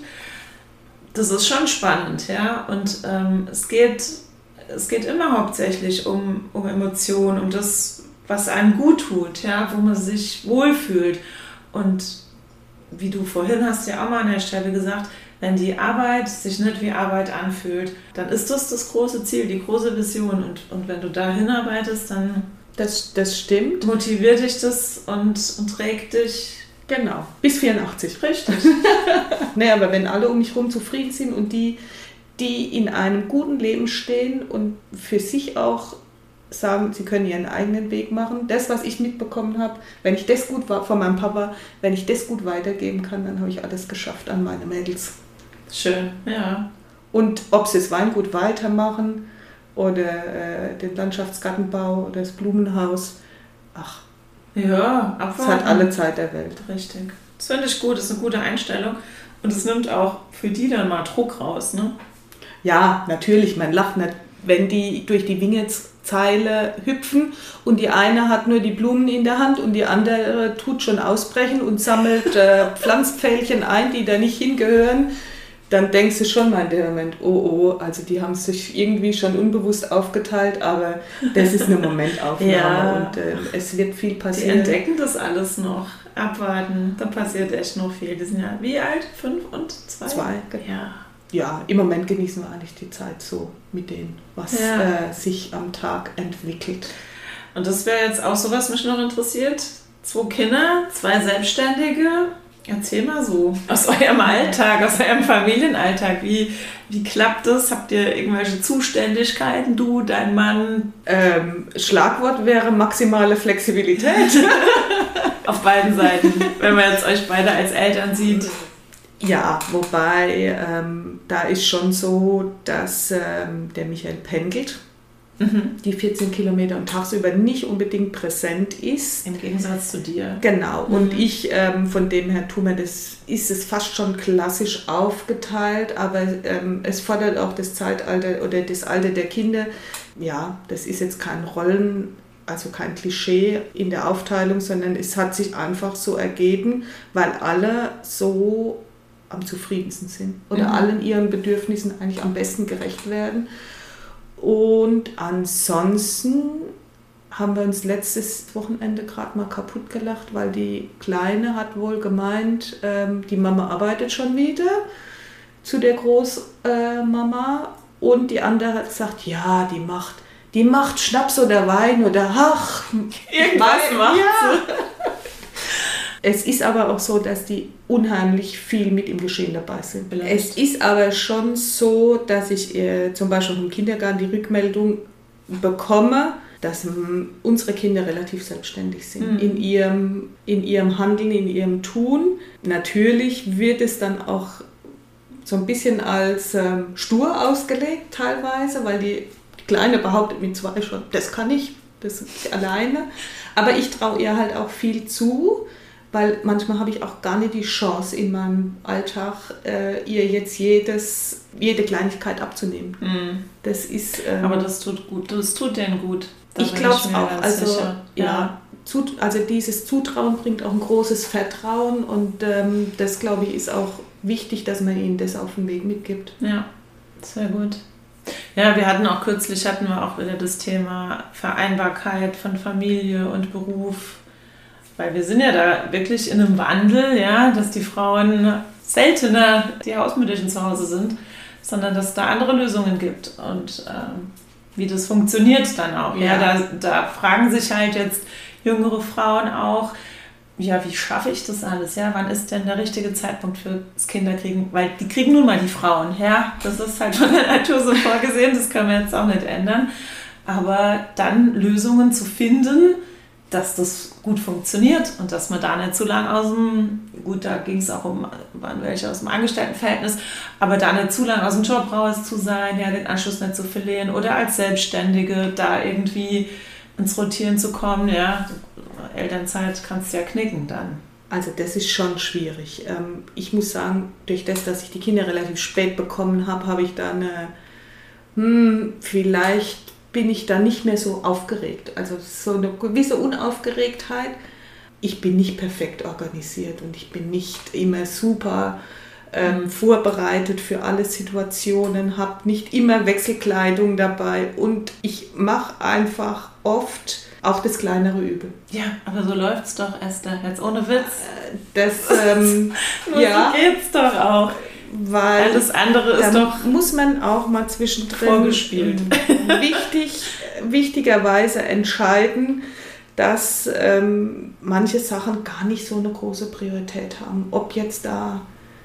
Das ist schon spannend, ja, und ähm, es geht, es geht immer hauptsächlich um, um Emotionen, um das, was einem gut tut, ja, wo man sich wohlfühlt. Und wie du vorhin hast ja auch mal an der Stelle gesagt, wenn die Arbeit sich nicht wie Arbeit anfühlt, dann ist das das große Ziel, die große Vision. Und, und wenn du da hinarbeitest, dann das, das stimmt. Motiviert dich das und, und trägt dich. Genau, bis vierundachtzig. Richtig. Nee, aber wenn alle um mich herum zufrieden sind und die, die in einem guten Leben stehen und für sich auch sagen, sie können ihren eigenen Weg machen. Das, was ich mitbekommen habe, wenn ich das gut war von meinem Papa, wenn ich das gut weitergeben kann, dann habe ich alles geschafft an meine Mädels. Schön, ja. Und ob sie das Weingut weitermachen oder äh, den Landschaftsgartenbau oder das Blumenhaus, ach, ja, es hat alle Zeit der Welt. Richtig. Das finde ich gut, das ist eine gute Einstellung. Und es nimmt auch für die dann mal Druck raus, ne? Ja, natürlich, man lacht nicht, wenn die durch die Wingezeile hüpfen und die eine hat nur die Blumen in der Hand und die andere tut schon ausbrechen und sammelt äh, Pflanzpfählchen ein, die da nicht hingehören, dann denkst du schon mal in dem Moment, oh oh, also die haben sich irgendwie schon unbewusst aufgeteilt, aber das ist eine Momentaufnahme ja. und äh, es wird viel passieren. Die entdecken das alles noch, abwarten, da passiert echt noch viel. Die sind ja wie alt? Fünf und zwei? Zwei, genau. Ja. Ja, im Moment genießen wir eigentlich die Zeit so mit dem, was ja. äh, sich am Tag entwickelt. Und das wäre jetzt auch so, was mich noch interessiert. Zwei Kinder, zwei Selbstständige. Erzähl mal so aus eurem Alltag, aus eurem Familienalltag. Wie, wie klappt das? Habt ihr irgendwelche Zuständigkeiten, du, dein Mann? Ähm, Schlagwort wäre maximale Flexibilität. Auf beiden Seiten, wenn man jetzt euch beide als Eltern sieht. Ja, wobei ähm, da ist schon so, dass ähm, der Michael pendelt. Mhm. Die vierzehn Kilometer und tagsüber nicht unbedingt präsent ist. Im Gegensatz zu dir. Genau. Mhm. Und ich, ähm, von dem her tue mir das, ist es fast schon klassisch aufgeteilt, aber ähm, es fordert auch das Zeitalter oder das Alter der Kinder. Ja, das ist jetzt kein Rollen, also kein Klischee in der Aufteilung, sondern es hat sich einfach so ergeben, weil alle so am zufriedensten sind oder mhm. allen ihren Bedürfnissen eigentlich am besten gerecht werden. Und ansonsten haben wir uns letztes Wochenende gerade mal kaputt gelacht, weil die Kleine hat wohl gemeint, ähm, die Mama arbeitet schon wieder zu der Großmama äh, und die andere hat gesagt, ja, die macht, die macht Schnaps oder Wein oder ach, irgendwas macht ja. Es ist aber auch so, dass die unheimlich viel mit im Geschehen dabei sind. Vielleicht. Es ist aber schon so, dass ich äh, zum Beispiel im Kindergarten die Rückmeldung bekomme, dass m, unsere Kinder relativ selbstständig sind mhm. in ihrem, in ihrem Handeln, in ihrem Tun. Natürlich wird es dann auch so ein bisschen als ähm, stur ausgelegt teilweise, weil die Kleine behauptet mit zwei schon, das kann ich, das ist alleine. Aber ich traue ihr halt auch viel zu, weil manchmal habe ich auch gar nicht die Chance in meinem Alltag, äh, ihr jetzt jedes, jede Kleinigkeit abzunehmen. Mm. Das ist, ähm, aber das tut gut, das tut denen gut. Da ich glaube es auch. Also, sicher. ja, ja. Zut, also dieses Zutrauen bringt auch ein großes Vertrauen und ähm, das, glaube ich, ist auch wichtig, dass man ihnen das auf den Weg mitgibt. Ja, sehr gut. Ja, wir hatten auch kürzlich, hatten wir auch wieder das Thema Vereinbarkeit von Familie und Beruf. Weil wir sind ja da wirklich in einem Wandel, ja, dass die Frauen seltener die Hausmütterchen zu Hause sind, sondern dass es da andere Lösungen gibt und ähm, wie das funktioniert dann auch. Ja. Ja, da, da fragen sich halt jetzt jüngere Frauen auch, ja, wie schaffe ich das alles? Ja, wann ist denn der richtige Zeitpunkt für das Kinderkriegen? Weil die kriegen nun mal die Frauen, ja, das ist halt von der Natur so vorgesehen, das können wir jetzt auch nicht ändern. Aber dann Lösungen zu finden, dass das gut funktioniert und dass man da nicht zu lang aus dem, gut, da ging es auch um, waren welche aus dem Angestelltenverhältnis, aber da nicht zu lang aus dem Job raus zu sein, ja, den Anschluss nicht zu verlieren oder als Selbstständige da irgendwie ins Rotieren zu kommen, ja, Elternzeit kannst du ja knicken dann. Also das ist schon schwierig. Ich muss sagen, durch das, dass ich die Kinder relativ spät bekommen habe, habe ich da eine, hm, vielleicht bin ich da nicht mehr so aufgeregt. Also so eine gewisse Unaufgeregtheit. Ich bin nicht perfekt organisiert und ich bin nicht immer super ähm, vorbereitet für alle Situationen, habe nicht immer Wechselkleidung dabei und ich mache einfach oft auch das kleinere Übel. Ja, aber so läuft's doch, Esther, jetzt ohne Witz. Das, ähm, Nur ja, so geht's doch auch. Weil alles andere ist doch muss man auch mal zwischendrin vorgespielt. wichtig, wichtigerweise entscheiden, dass ähm, manche Sachen gar nicht so eine große Priorität haben. Ob jetzt da,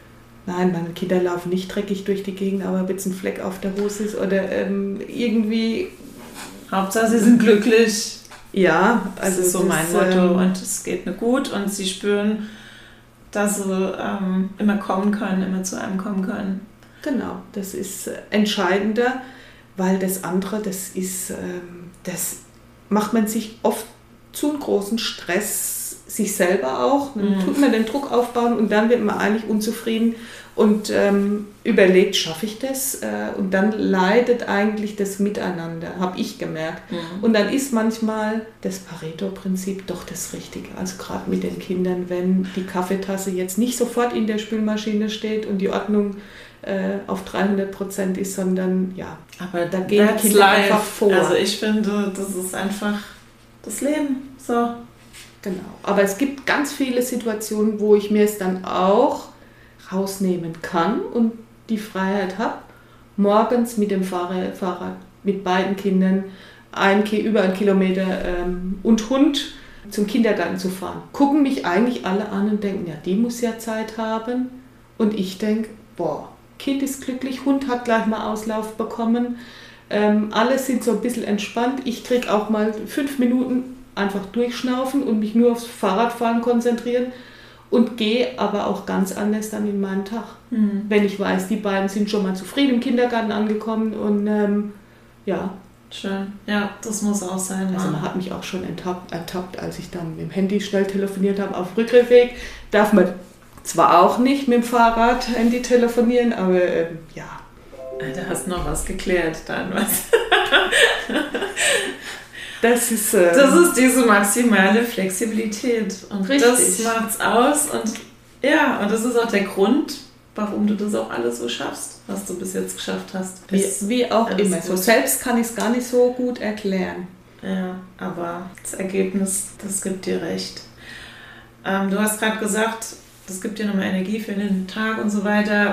nein, meine Kinder laufen nicht dreckig durch die Gegend, aber wenn es ein Fleck auf der Hose ist oder ähm, irgendwie... Hauptsache, sie sind glücklich. Ja, also das ist so mein Motto ähm, und es geht mir gut und sie spüren, dass sie ähm, immer kommen können, immer zu einem kommen können. Genau, das ist äh, entscheidender, weil das andere, das ist, ähm, das macht man sich oft zu einem großen Stress, sich selber auch, dann mhm. tut man den Druck aufbauen und dann wird man eigentlich unzufrieden und ähm, überlegt, schaffe ich das? Äh, und dann leidet eigentlich das Miteinander, habe ich gemerkt. Mhm. Und dann ist manchmal das Pareto-Prinzip doch das Richtige. Also gerade mit den Kindern, wenn die Kaffeetasse jetzt nicht sofort in der Spülmaschine steht und die Ordnung äh, auf dreihundert Prozent ist, sondern ja, aber da gehen die Kinder life. einfach vor. Also ich finde, das ist einfach das Leben. So. Genau. Aber es gibt ganz viele Situationen, wo ich mir es dann auch rausnehmen kann und die Freiheit habe, morgens mit dem Fahrrad, Fahrrad mit beiden Kindern ein, über einen Kilometer ähm, und Hund zum Kindergarten zu fahren. Gucken mich eigentlich alle an und denken, ja, die muss ja Zeit haben. Und ich denke, boah, Kind ist glücklich, Hund hat gleich mal Auslauf bekommen. Ähm, alle sind so ein bisschen entspannt. Ich kriege auch mal fünf Minuten einfach durchschnaufen und mich nur aufs Fahrradfahren konzentrieren. Und gehe aber auch ganz anders dann in meinen Tag. Mhm. Wenn ich weiß, die beiden sind schon mal zufrieden im Kindergarten angekommen und ähm, ja. Schön. Ja, das muss auch sein. Also man hat mich auch schon ertappt, ertappt, als ich dann mit dem Handy schnell telefoniert habe auf Rückweg. Darf man zwar auch nicht mit dem Fahrrad Handy telefonieren, aber ähm, ja. Da hast du noch was geklärt dann, was? Das ist, ähm, das ist diese maximale Flexibilität und richtig. Das macht's aus und ja, und das ist auch der Grund, warum du das auch alles so schaffst, was du bis jetzt geschafft hast. Wie, wie auch immer. Gut. So selbst kann ich es gar nicht so gut erklären. Ja, aber das Ergebnis, das gibt dir recht. Ähm, du hast gerade gesagt, das gibt dir nochmal Energie für den Tag und so weiter.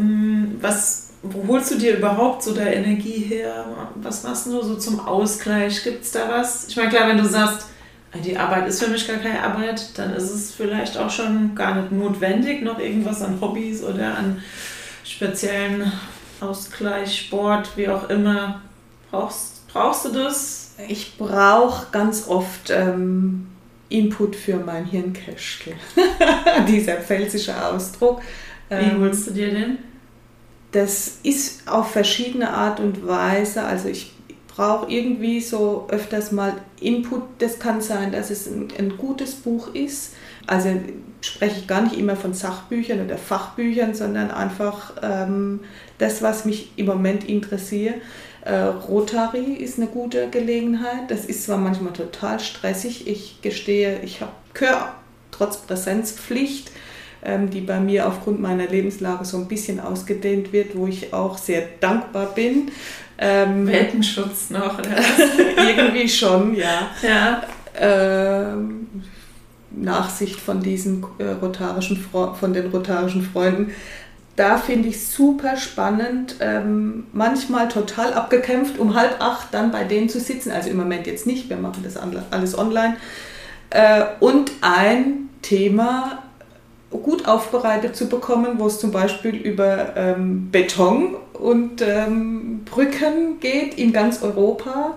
Was Wo holst du dir überhaupt so der Energie her? Was machst du so zum Ausgleich? Gibt es da was? Ich meine, klar, wenn du sagst, die Arbeit ist für mich gar keine Arbeit, dann ist es vielleicht auch schon gar nicht notwendig, noch irgendwas an Hobbys oder an speziellen Ausgleich, Sport, wie auch immer. Brauchst, brauchst du das? Ich brauche ganz oft ähm, Input für mein Hirnkästchen. Dieser pfälzische Ausdruck. Wie holst du dir den? Das ist auf verschiedene Art und Weise, also ich brauche irgendwie so öfters mal Input. Das kann sein, dass es ein, ein gutes Buch ist. Also spreche ich gar nicht immer von Sachbüchern oder Fachbüchern, sondern einfach ähm, das, was mich im Moment interessiert. Äh, Rotary ist eine gute Gelegenheit. Das ist zwar manchmal total stressig. Ich gestehe, ich gehöre trotz Präsenzpflicht, die bei mir aufgrund meiner Lebenslage so ein bisschen ausgedehnt wird, wo ich auch sehr dankbar bin. Ähm, Welpenschutz noch, oder? Irgendwie schon, ja. ja. Ähm, Nachsicht von diesen äh, rotarischen Fre- von den rotarischen Freunden. Da finde ich es super spannend, ähm, manchmal total abgekämpft, um halb acht dann bei denen zu sitzen. Also im Moment jetzt nicht, wir machen das alles online. Äh, und ein Thema gut aufbereitet zu bekommen, wo es zum Beispiel über ähm, Beton und ähm, Brücken geht in ganz Europa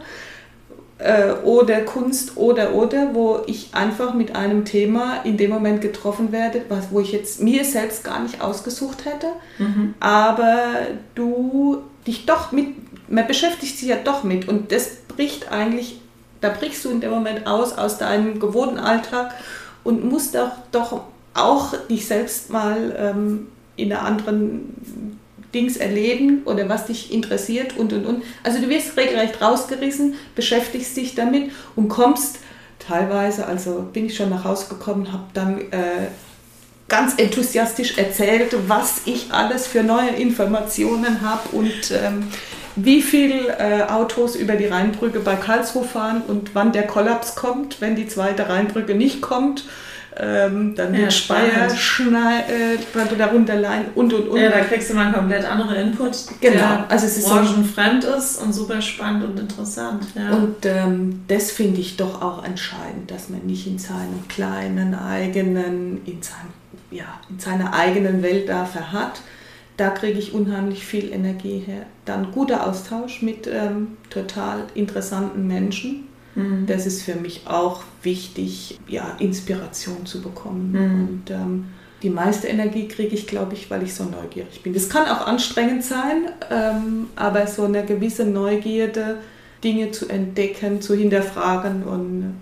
äh, oder Kunst oder oder, wo ich einfach mit einem Thema in dem Moment getroffen werde, was, wo ich jetzt mir selbst gar nicht ausgesucht hätte, mhm. aber du dich doch mit, man beschäftigt sich ja doch mit und das bricht eigentlich da brichst du in dem Moment aus, aus deinem gewohnten Alltag und musst doch, doch auch dich selbst mal ähm, in einer anderen Dings erleben oder was dich interessiert und, und, und. Also du wirst regelrecht rausgerissen, beschäftigst dich damit und kommst teilweise, also bin ich schon nach Hause gekommen, habe dann äh, ganz enthusiastisch erzählt, was ich alles für neue Informationen habe und ähm, wie viele äh, Autos über die Rheinbrücke bei Karlsruhe fahren und wann der Kollaps kommt, wenn die zweite Rheinbrücke nicht kommt. Ähm, dann wird ja, Speyer äh, darunter leihen und und und. Ja, da kriegst du mal einen komplett anderen Input, genau. der also es ist branchenfremd so ist und super spannend und interessant. Ja. Und ähm, das finde ich doch auch entscheidend, dass man nicht in seinem kleinen eigenen, in, seinem, ja, in seiner eigenen Welt da verharrt. Da kriege ich unheimlich viel Energie her. Dann guter Austausch mit ähm, total interessanten Menschen. Mhm. Das ist für mich auch wichtig, ja, Inspiration zu bekommen. Mhm. Und ähm, die meiste Energie kriege ich, glaube ich, weil ich so neugierig bin. Das kann auch anstrengend sein, ähm, aber so eine gewisse Neugierde, Dinge zu entdecken, zu hinterfragen und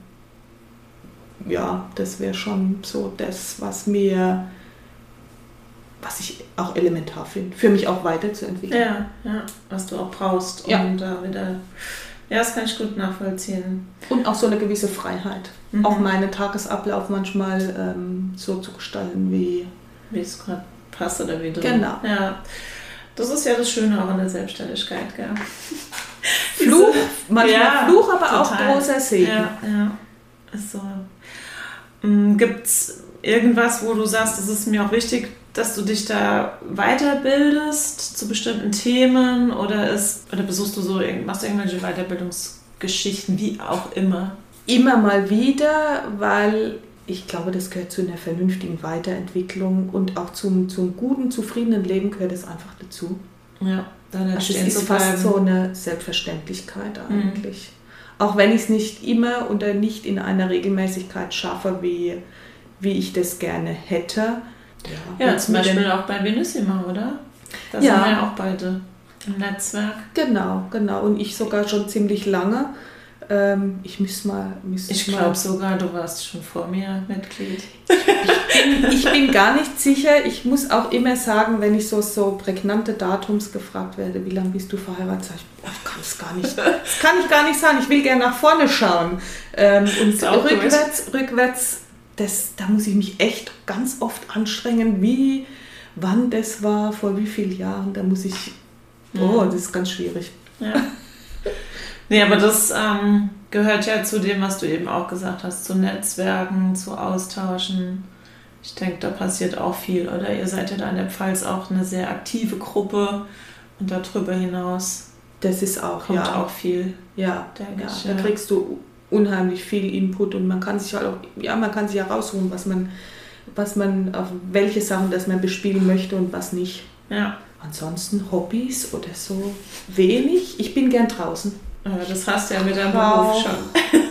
ja, das wäre schon so das, was mir, was ich auch elementar finde, für mich auch weiterzuentwickeln. Ja, ja, was du auch brauchst, um ja. da wieder... Ja, das kann ich gut nachvollziehen. Und auch so eine gewisse Freiheit. Mhm. Auch meinen Tagesablauf manchmal ähm, so zu gestalten, wie... Wie es gerade passt oder wie du... Genau. Ja, das ist ja das Schöne auch an der Selbstständigkeit, gell? Fluch, manchmal ja, Fluch, aber total. Auch großer Segen. Ja, ja. Also, gibt es irgendwas, wo du sagst, das ist mir auch wichtig, dass du dich da weiterbildest zu bestimmten Themen oder ist, oder besuchst du so, machst du irgendwelche Weiterbildungsgeschichten, wie auch immer? Immer mal wieder, weil ich glaube, das gehört zu einer vernünftigen Weiterentwicklung und auch zum, zum guten, zufriedenen Leben gehört es einfach dazu. Ja, dann also es ist fast so eine Selbstverständlichkeit eigentlich. Mhm. Auch wenn ich es nicht immer oder nicht in einer Regelmäßigkeit schaffe, wie, wie ich das gerne hätte. Ja, ja zum Beispiel auch bei Venissima, oder? Da ja. sind wir ja auch beide im Netzwerk. Genau, genau. Und ich sogar schon ziemlich lange. Ähm, ich muss mal... Müsste ich glaube sogar, du warst schon vor mir Mitglied. Ich bin, ich bin gar nicht sicher. Ich muss auch immer sagen, wenn ich so, so prägnante Datums gefragt werde, wie lange bist du verheiratet, sage ich, ich kann es gar nicht. Das kann ich gar nicht sagen. Ich will gerne nach vorne schauen. Ähm, und rückwärts, rückwärts... Das, da muss ich mich echt ganz oft anstrengen, wie, wann das war, vor wie vielen Jahren, da muss ich, oh, das ist ganz schwierig. Ja. Nee, aber das ähm, gehört ja zu dem, was du eben auch gesagt hast, zu Netzwerken, zu Austauschen. Ich denke, da passiert auch viel, oder? Ihr seid ja da in der Pfalz auch eine sehr aktive Gruppe und darüber hinaus das ist auch, kommt ja. auch viel, ja, denke ja, ich. Da ja. kriegst du unheimlich viel Input und man kann sich halt auch, ja, man kann sich ja raussuchen, was man, was man, auf welche Sachen das man bespielen möchte und was nicht. Ja. Ansonsten Hobbys oder so wenig. Ich bin gern draußen. Aber das hast du ja mit deinem Beruf schon.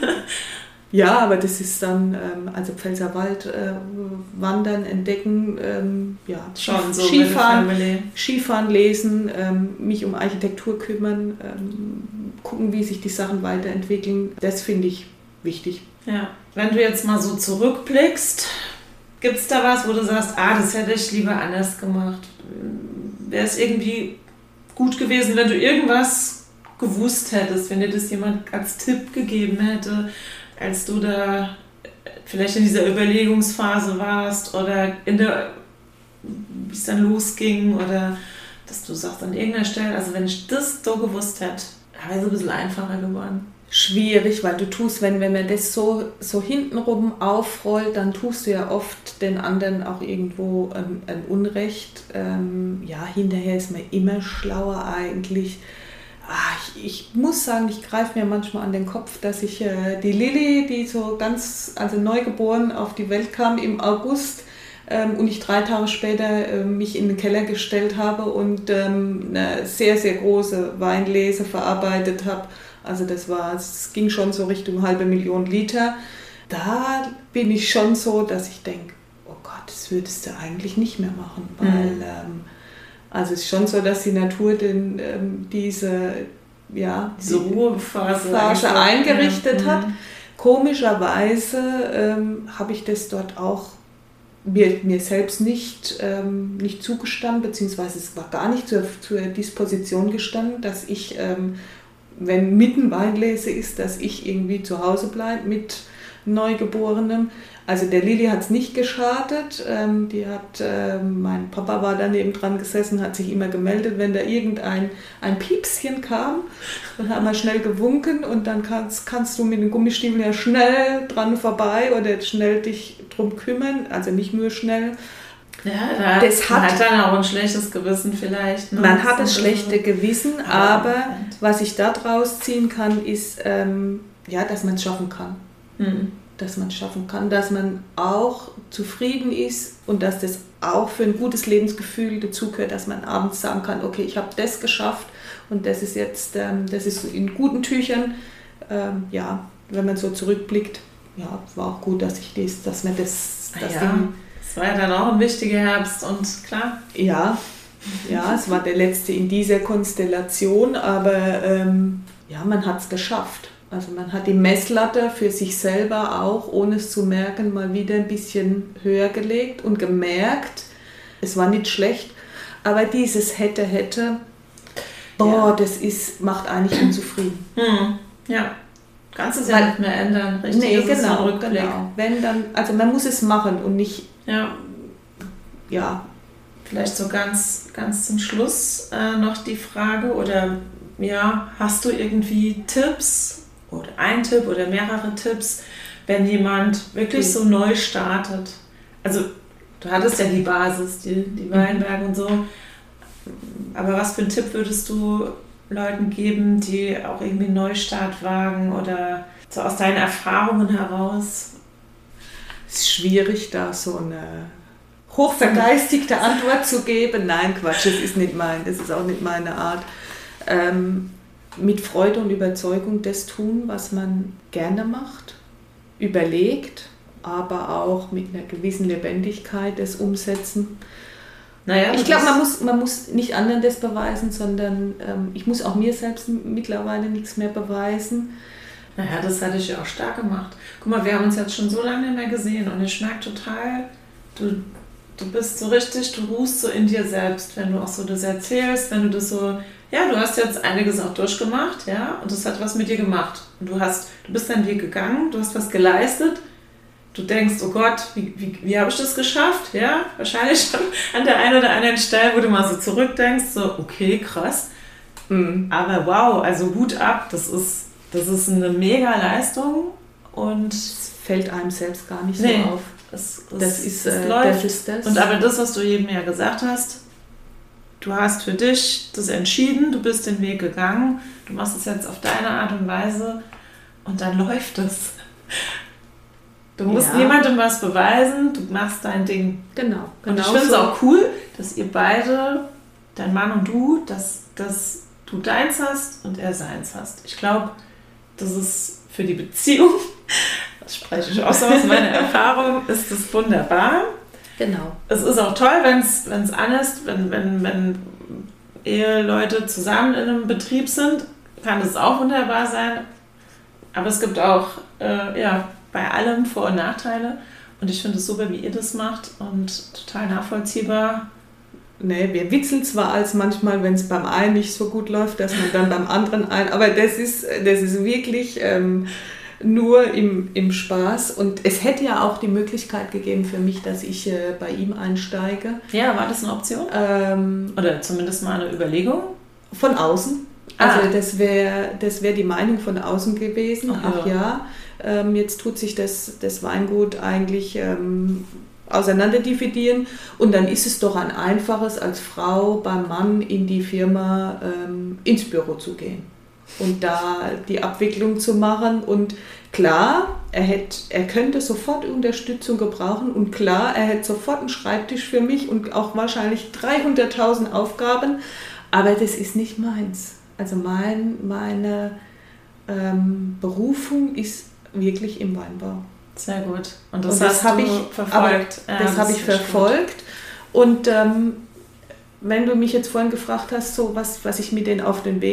Ja, aber das ist dann, ähm, also Pfälzerwald äh, wandern, entdecken, ähm, ja, schon so Skifahren, Skifahren, lesen, ähm, mich um Architektur kümmern, ähm, gucken, wie sich die Sachen weiterentwickeln. Das finde ich wichtig. Ja, wenn du jetzt mal so zurückblickst, gibt es da was, wo du sagst, ah, das hätte ich lieber anders gemacht? Wäre es irgendwie gut gewesen, wenn du irgendwas gewusst hättest, wenn dir das jemand als Tipp gegeben hätte, als du da vielleicht in dieser Überlegungsphase warst oder in der, wie es dann losging oder dass du sagst an irgendeiner Stelle, also wenn ich das so gewusst hätte, wäre es ein bisschen einfacher geworden. Schwierig, weil du tust, wenn, wenn man das so, so hintenrum aufrollt, dann tust du ja oft den anderen auch irgendwo ein, ein Unrecht. Ähm, ja, hinterher ist man immer schlauer eigentlich. Ich, ich muss sagen, ich greife mir manchmal an den Kopf, dass ich äh, die Lilly, die so ganz, also neugeboren auf die Welt kam im August ähm, und ich drei Tage später äh, mich in den Keller gestellt habe und ähm, eine sehr, sehr große Weinlese verarbeitet habe. Also das war, es ging schon so Richtung halbe Million Liter. Da bin ich schon so, dass ich denke, oh Gott, das würdest du eigentlich nicht mehr machen, weil... Mhm. Ähm, Also es ist schon so, dass die Natur den, ähm, diese, ja, diese Ruhephase Phase eingerichtet ja. hat. Komischerweise ähm, habe ich das dort auch mir, mir selbst nicht, ähm, nicht zugestanden, beziehungsweise es war gar nicht zur, zur Disposition gestanden, dass ich, ähm, wenn mitten Weinlese ist, dass ich irgendwie zu Hause bleibe mit Neugeborenem. Also der Lilly hat es nicht geschadet. Ähm, die hat, ähm, mein Papa war daneben dran gesessen, hat sich immer gemeldet, wenn da irgendein ein Piepschen kam. Dann haben wir schnell gewunken und dann kannst, kannst du mit den Gummistiefeln ja schnell dran vorbei oder schnell dich drum kümmern. Also nicht nur schnell. Ja, da das hat, hat dann auch ein schlechtes Gewissen vielleicht. Ne? Man hat das schlechte Gewissen, aber was ich da draus ziehen kann, ist, ähm, ja, dass man es schaffen kann. Mhm. Dass man es schaffen kann, dass man auch zufrieden ist und dass das auch für ein gutes Lebensgefühl dazugehört, dass man abends sagen kann, okay, ich habe das geschafft und das ist jetzt, ähm, das ist in guten Tüchern. Ähm, ja, wenn man so zurückblickt, ja, war auch gut, dass ich das, dass man das, das ja, Ding, es war ja dann auch ein wichtiger Herbst und klar. Ja, ja, es war der letzte in dieser Konstellation, aber ähm, ja, man hat es geschafft. Also man hat die Messlatte für sich selber auch, ohne es zu merken, mal wieder ein bisschen höher gelegt und gemerkt, es war nicht schlecht, aber dieses hätte, hätte, boah, ja. das ist, macht eigentlich unzufrieden. Hm. Ja, kannst es ja nicht mehr ändern, richtig? Nee, genau, genau. Wenn dann, also man muss es machen und nicht, ja, ja. Vielleicht so ganz, ganz zum Schluss äh, noch die Frage, oder ja, hast du irgendwie Tipps? Oder ein Tipp oder mehrere Tipps, wenn jemand wirklich so neu startet. Also du hattest ja die Basis, die, die Weinberge und so. Aber was für einen Tipp würdest du Leuten geben, die auch irgendwie einen Neustart wagen oder so aus deinen Erfahrungen heraus? Es ist schwierig, da so eine hochvergeistigte Antwort zu geben. Nein, Quatsch, das ist nicht mein, das ist auch nicht meine Art. Ähm, mit Freude und Überzeugung das tun, was man gerne macht, überlegt, aber auch mit einer gewissen Lebendigkeit das umsetzen. Naja, ich glaube, man muss, man muss nicht anderen das beweisen, sondern ähm, ich muss auch mir selbst mittlerweile nichts mehr beweisen. Naja, das hatte ich ja auch stark gemacht. Guck mal, wir haben uns jetzt schon so lange nicht mehr gesehen und ich merke total, du, du bist so richtig, du ruhst so in dir selbst, wenn du auch so das erzählst, wenn du das so... Ja, du hast jetzt einiges auch durchgemacht, ja, und das hat was mit dir gemacht. Und du hast, du bist deinen Weg gegangen, du hast was geleistet. Du denkst, oh Gott, wie, wie, wie habe ich das geschafft? Ja, wahrscheinlich an der einen oder anderen Stelle, wo du mal so zurückdenkst, so, okay, krass. Mhm. Aber wow, also Hut ab, das ist, das ist eine mega Leistung und es fällt einem selbst gar nicht nee, so auf. Das, das, das, ist, das, äh, läuft. das ist das. Und aber das, was du eben ja gesagt hast, du hast für dich das entschieden, du bist den Weg gegangen, du machst es jetzt auf deine Art und Weise und dann läuft es. Du musst ja. niemandem was beweisen, du machst dein Ding. Genau. Und genau ich finde es so. auch cool, dass ihr beide, dein Mann und du, dass, dass du deins hast und er seins hast. Ich glaube, das ist für die Beziehung, das spreche ich auch so aus meiner Erfahrung, ist das wunderbar. Genau. Es ist auch toll, wenn es an ist, wenn, wenn, wenn Eheleute zusammen in einem Betrieb sind, kann es auch wunderbar sein. Aber es gibt auch äh, ja, bei allem Vor- und Nachteile. Und ich finde es super, wie ihr das macht und total nachvollziehbar. Nee, wir witzeln zwar als manchmal, wenn es beim einen nicht so gut läuft, dass man dann beim anderen ein, aber das ist, das ist wirklich... Ähm, nur im, im Spaß. Und es hätte ja auch die Möglichkeit gegeben für mich, dass ich äh, bei ihm einsteige. Ja, war das eine Option? Ähm, Oder zumindest mal eine Überlegung? Von außen. Also ah. das wäre das wär die Meinung von außen gewesen. Ach, Ach ja, ja ähm, jetzt tut sich das, das Weingut eigentlich ähm, auseinanderdividieren. Und dann ist es doch ein einfaches, als Frau beim Mann in die Firma ähm, ins Büro zu gehen. Und da die Abwicklung zu machen. Und klar, er, hätte, er könnte sofort Unterstützung gebrauchen. Und klar, er hätte sofort einen Schreibtisch für mich und auch wahrscheinlich dreihunderttausend Aufgaben. Aber das ist nicht meins. Also mein, meine ähm, Berufung ist wirklich im Weinbau. Sehr gut. Und das, und das habe ich verfolgt. Ja, das das habe ich verfolgt. Gut. Und ähm, wenn du mich jetzt vorhin gefragt hast, so was, was ich mit denen auf den Weg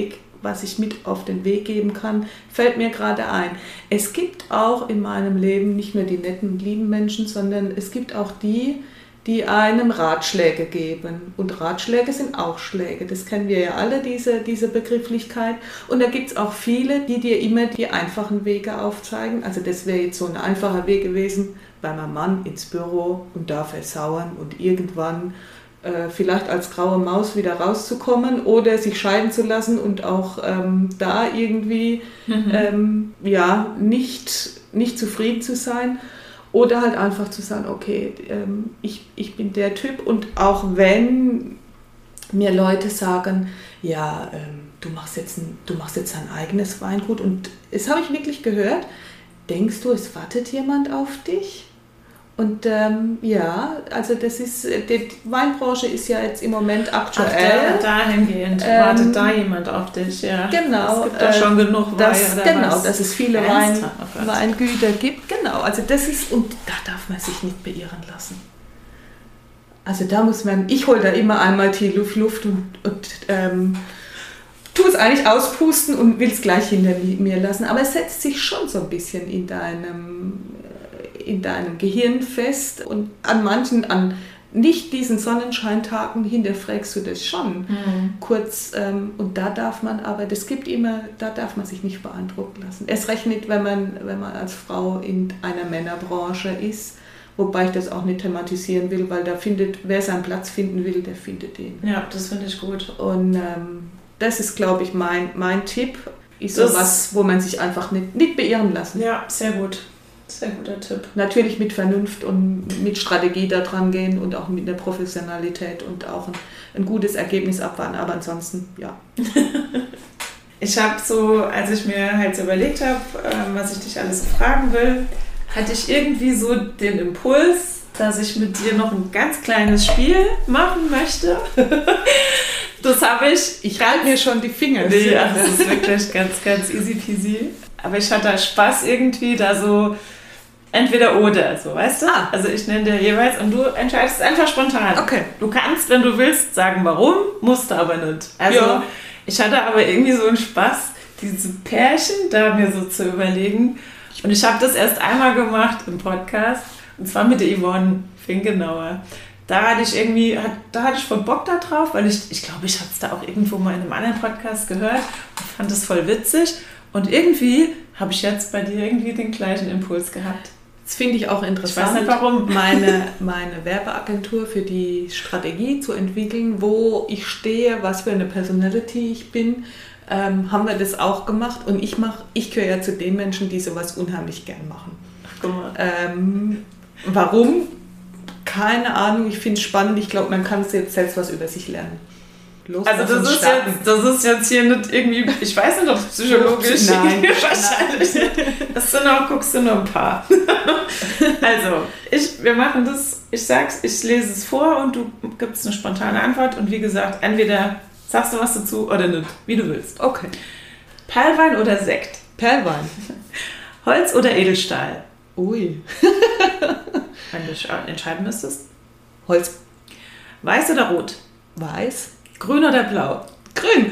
was ich mit auf den Weg geben kann, fällt mir gerade ein. Es gibt auch in meinem Leben nicht nur die netten und lieben Menschen, sondern es gibt auch die, die einem Ratschläge geben. Und Ratschläge sind auch Schläge. Das kennen wir ja alle, diese, diese Begrifflichkeit. Und da gibt es auch viele, die dir immer die einfachen Wege aufzeigen. Also das wäre jetzt so ein einfacher Weg gewesen, bei meinem Mann ins Büro und da versauern und irgendwann äh, vielleicht als graue Maus wieder rauszukommen oder sich scheiden zu lassen und auch ähm, da irgendwie mhm. ähm, ja, nicht, nicht zufrieden zu sein. Oder halt einfach zu sagen, okay, ähm, ich, ich bin der Typ. Und auch wenn mir Leute sagen, ja, ähm, du machst jetzt ein, du machst jetzt ein eigenes Weingut. Und das habe ich wirklich gehört. Denkst du, es wartet jemand auf dich? Und ähm, ja, also das ist, die Weinbranche ist ja jetzt im Moment aktuell. Ach, da, dahingehend ähm, wartet da jemand auf dich, ja. Genau. Es gibt da äh, schon genug das, Wein, Genau, was? dass es viele Wein, Weingüter gibt. Genau, also das ist, und da darf man sich nicht beirren lassen. Also da muss man, ich hole da immer einmal die Luft, Luft und, und ähm, tue es eigentlich auspusten und will es gleich hinter mir lassen. Aber es setzt sich schon so ein bisschen in deinem... in deinem Gehirn fest und an manchen, an nicht diesen Sonnenscheintagen hinterfragst du das schon mhm. kurz ähm, und da darf man aber, das gibt immer, da darf man sich nicht beeindrucken lassen. Es rechnet, wenn man, wenn man als Frau in einer Männerbranche ist, wobei ich das auch nicht thematisieren will, weil da findet, wer seinen Platz finden will, der findet ihn. Ja, das finde ich gut. Und ähm, das ist, glaube ich, mein, mein Tipp, ist sowas, wo man sich einfach nicht, nicht beirren lassen. Ja, sehr gut. Sehr guter Tipp. Natürlich mit Vernunft und mit Strategie da dran gehen und auch mit einer Professionalität und auch ein, ein gutes Ergebnis abwarten, aber ansonsten, ja. Ich habe so, als ich mir halt so überlegt habe, was ich dich alles so fragen will, hatte ich irgendwie so den Impuls, dass ich mit dir noch ein ganz kleines Spiel machen möchte. Das habe ich... Ich halte mir schon die Finger. Nee, also das ist wirklich ganz, ganz easy peasy. Aber ich hatte Spaß irgendwie da so... Entweder oder, so, weißt du? Ah. Also ich nenne dir jeweils und du entscheidest einfach spontan. Okay. Du kannst, wenn du willst, sagen warum, musst du aber nicht. Also ja. Ich hatte aber irgendwie so einen Spaß, diese Pärchen da mir so zu überlegen. Und ich habe das erst einmal gemacht im Podcast, und zwar mit der Yvonne Finkenauer. Da hatte ich irgendwie, da hatte ich voll Bock da drauf, weil ich, ich glaube, ich habe es da auch irgendwo mal in einem anderen Podcast gehört und fand es voll witzig. Und irgendwie habe ich jetzt bei dir irgendwie den gleichen Impuls gehabt. Das finde ich auch interessant. Ich weiß nicht warum. Meine, meine Werbeagentur für die Strategie zu entwickeln, wo ich stehe, was für eine Personality ich bin, ähm, haben wir das auch gemacht. Und ich mach, ich gehöre ja zu den Menschen, die sowas unheimlich gern machen. Ach, guck mal. Ähm, warum? Keine Ahnung. Ich finde es spannend. Ich glaube, man kann jetzt selbst was über sich lernen. Los, also das ist, jetzt, das ist jetzt hier nicht irgendwie, ich weiß nicht, ob psychologisch. Nein, wahrscheinlich. Das sind auch, guckst du nur ein paar. Also, ich, wir machen das, ich sag's, ich lese es vor und du gibst eine spontane Antwort und wie gesagt, entweder sagst du was dazu oder nicht, wie du willst. Okay. Perlwein oder Sekt? Perlwein. Holz oder Edelstahl? Ui. Wenn du entscheiden müsstest. Holz. Weiß oder rot? Weiß. Grün oder blau? Grün.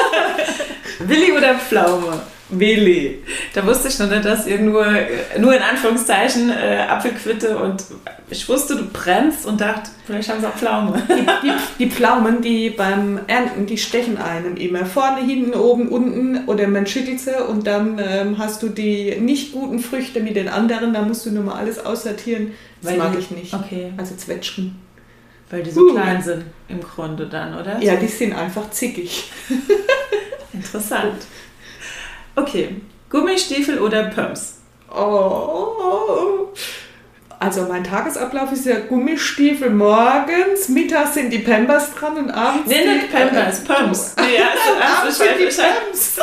Willi oder Pflaume? Willi. Da wusste ich noch nicht, dass ihr nur, nur in Anführungszeichen äh, Apfelquitte und ich wusste, du brennst und dachte, vielleicht haben sie auch Pflaume. Die, die, die Pflaumen, die beim Ernten, die stechen einem immer. Vorne, hinten, oben, unten oder man schüttelt sie und dann ähm, hast du die nicht guten Früchte mit den anderen, da musst du nur mal alles aussortieren. Das Weil mag die, ich nicht. Okay. Also Zwetschgen. Weil die so uh. klein sind im Grunde dann, oder? Ja, die sind einfach zickig. Interessant. Okay, Gummistiefel oder Pumps? Oh. Also mein Tagesablauf ist ja Gummistiefel morgens, mittags sind die Pampers dran und abends... Nee, nicht Pampers, Pumps. Nee, also, also ich weiß Pumps.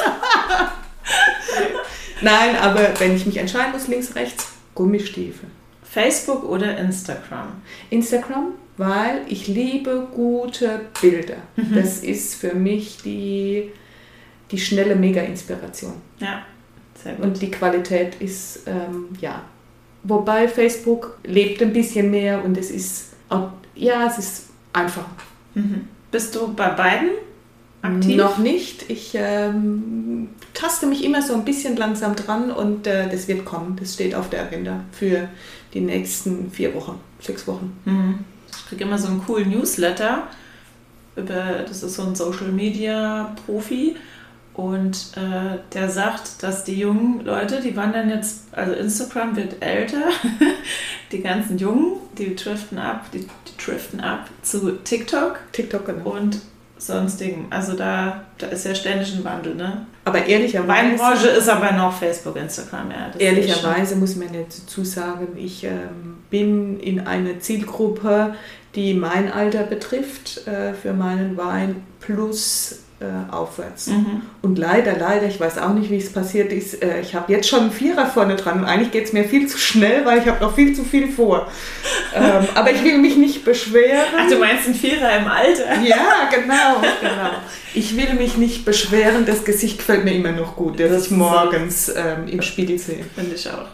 Nein, aber wenn ich mich entscheiden muss, links, rechts, Gummistiefel. Facebook oder Instagram? Instagram, weil ich liebe gute Bilder. Mhm. Das ist für mich die, die schnelle Mega-Inspiration. Ja, sehr gut. Und die Qualität ist, ähm, ja. Wobei Facebook lebt ein bisschen mehr und es ist, auch, ja, es ist einfach. Mhm. Bist du bei beiden aktiv? Noch nicht. Ich ähm, taste mich immer so ein bisschen langsam dran und äh, das wird kommen. Das steht auf der Agenda für die nächsten vier Wochen, sechs Wochen. Mhm. Ich kriege immer so einen coolen Newsletter. Über, das ist so ein Social-Media-Profi. Und äh, der sagt, dass die jungen Leute, die wandern jetzt, also Instagram wird älter, die ganzen Jungen, die driften ab, die, die driften ab zu TikTok. TikTok, genau. Und sonstigen. Also da, da ist ja ständig ein Wandel, ne? Aber ehrlicherweise... Weinbranche ist aber noch Facebook, Instagram, ja. Das ehrlicherweise muss man jetzt dazu sagen, ich ähm, bin in einer Zielgruppe, die mein Alter betrifft, äh, für meinen Wein plus äh, aufwärts. Mhm. Und leider, leider, ich weiß auch nicht, wie es passiert ist, äh, ich habe jetzt schon einen Vierer vorne dran und eigentlich geht es mir viel zu schnell, weil ich habe noch viel zu viel vor. ähm, aber ich will mich nicht beschweren. Ach, du meinst einen Vierer im Alter? Ja, genau, genau. Ich will mich nicht beschweren, das Gesicht gefällt mir immer noch gut, das, das ich morgens ähm, im Spiegel sehe. Finde ich auch.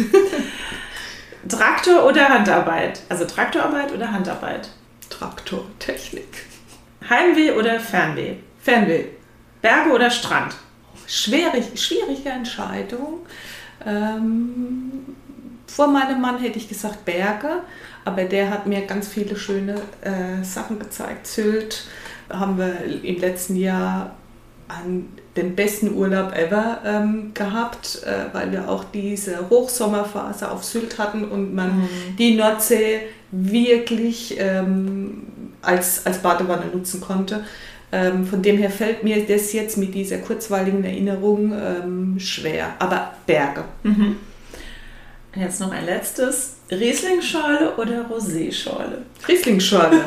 Traktor oder Handarbeit? Also Traktorarbeit oder Handarbeit? Traktortechnik. Heimweh oder Fernweh? Fernweh. Berge oder Strand? Schwierig, schwierige Entscheidung. Ähm, vor meinem Mann hätte ich gesagt Berge, aber der hat mir ganz viele schöne äh, Sachen gezeigt. Sylt haben wir im letzten Jahr an den besten Urlaub ever ähm, gehabt, äh, weil wir auch diese Hochsommerphase auf Sylt hatten und man mhm. die Nordsee wirklich ähm, als, als Badewanne nutzen konnte. Ähm, von dem her fällt mir das jetzt mit dieser kurzweiligen Erinnerung ähm, schwer. Aber Berge. Mhm. Jetzt noch ein letztes. Riesling-Schorle oder Rosé-Schorle? Riesling-Schorle.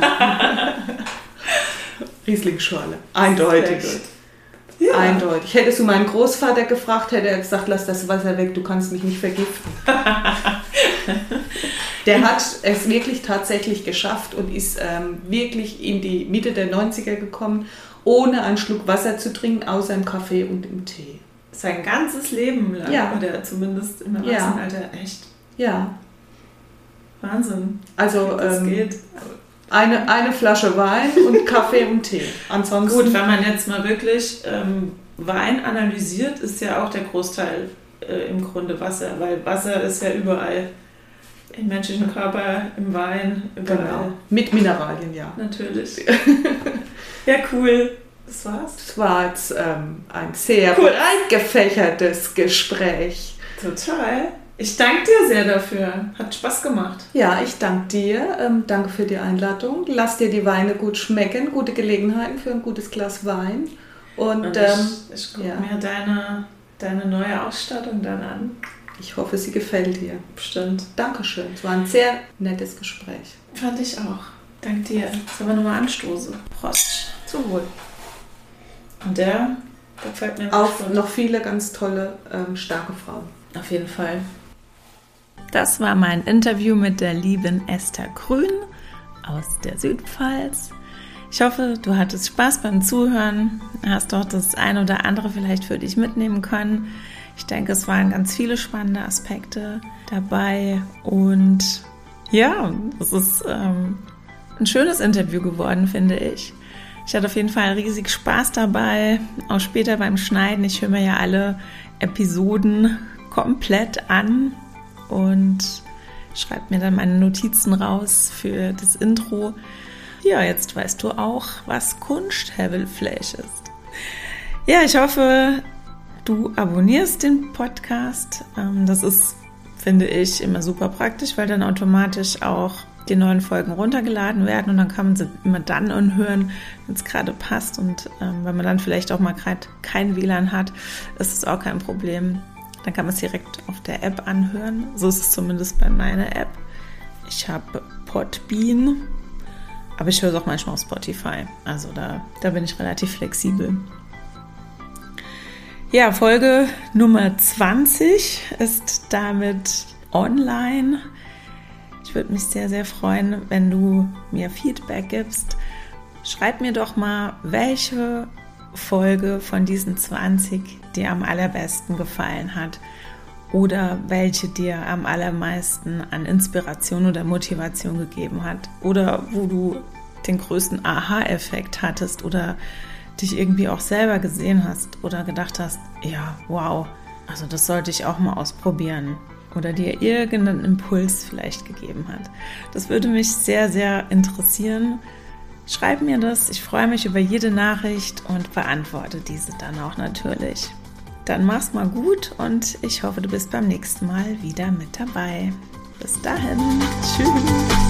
Riesling-Schorle. Eindeutig. Ja. Eindeutig. Hättest du meinen Großvater gefragt, hätte er gesagt, lass das Wasser weg, du kannst mich nicht vergiften. Der hat es wirklich tatsächlich geschafft und ist ähm, wirklich in die Mitte der neunziger gekommen, ohne einen Schluck Wasser zu trinken, außer im Kaffee und im Tee. Sein ganzes Leben lang, ja. Oder zumindest im Erwachsenenalter, ja. Echt? Ja. Wahnsinn. Also das ähm, geht. Eine, eine Flasche Wein und Kaffee und Tee. Ansonsten... Gut, wenn man jetzt mal wirklich ähm, Wein analysiert, ist ja auch der Großteil äh, im Grunde Wasser, weil Wasser ist ja überall. Im menschlichen Körper, im Wein, überall. Genau. Mit Mineralien, ja. Natürlich. Ja, cool. Das war's. Das war jetzt ähm, ein sehr cool. breit gefächertes Gespräch. Total. Ich danke dir sehr dafür. Hat Spaß gemacht. Ja, ich danke dir. Ähm, danke für die Einladung. Lass dir die Weine gut schmecken. Gute Gelegenheiten für ein gutes Glas Wein. Und, Und ähm, ich, ich gucke ja. mir deine, deine neue Ausstattung dann an. Ich hoffe, sie gefällt dir. Bestimmt. Dankeschön. Es war ein sehr nettes Gespräch. Fand ich auch. Dank dir. Jetzt aber nochmal anstoßen. Prost. Zum Wohl. Und der, der gefällt mir Auf gut. noch viele ganz tolle, ähm, starke Frauen. Auf jeden Fall. Das war mein Interview mit der lieben Esther Grün aus der Südpfalz. Ich hoffe, du hattest Spaß beim Zuhören, hast doch das ein oder andere vielleicht für dich mitnehmen können. Ich denke, es waren ganz viele spannende Aspekte dabei und ja, es ist ähm, ein schönes Interview geworden, finde ich. Ich hatte auf jeden Fall riesig Spaß dabei, auch später beim Schneiden. Ich höre mir ja alle Episoden komplett an und schreibe mir dann meine Notizen raus für das Intro. Ja, jetzt weißt du auch, was Kunsthavelfleisch ist. Ja, ich hoffe, du abonnierst den Podcast. Das ist, finde ich, immer super praktisch, weil dann automatisch auch die neuen Folgen runtergeladen werden und dann kann man sie immer dann anhören, wenn es gerade passt. Und ähm, wenn man dann vielleicht auch mal gerade kein W L A N hat, ist es auch kein Problem. Dann kann man es direkt auf der App anhören. So ist es zumindest bei meiner App. Ich habe Podbean, aber ich höre es auch manchmal auf Spotify. Also da, da bin ich relativ flexibel. Ja, Folge Nummer zwanzig ist damit online. Ich würde mich sehr, sehr freuen, wenn du mir Feedback gibst. Schreib mir doch mal, welche Folge von diesen zwanzig dir am allerbesten gefallen hat oder welche dir am allermeisten an Inspiration oder Motivation gegeben hat oder wo du den größten Aha-Effekt hattest oder dich irgendwie auch selber gesehen hast oder gedacht hast, ja, wow, also das sollte ich auch mal ausprobieren oder dir irgendeinen Impuls vielleicht gegeben hat. Das würde mich sehr, sehr interessieren. Schreib mir das, ich freue mich über jede Nachricht und beantworte diese dann auch natürlich. Dann mach's mal gut und ich hoffe, du bist beim nächsten Mal wieder mit dabei. Bis dahin, tschüss.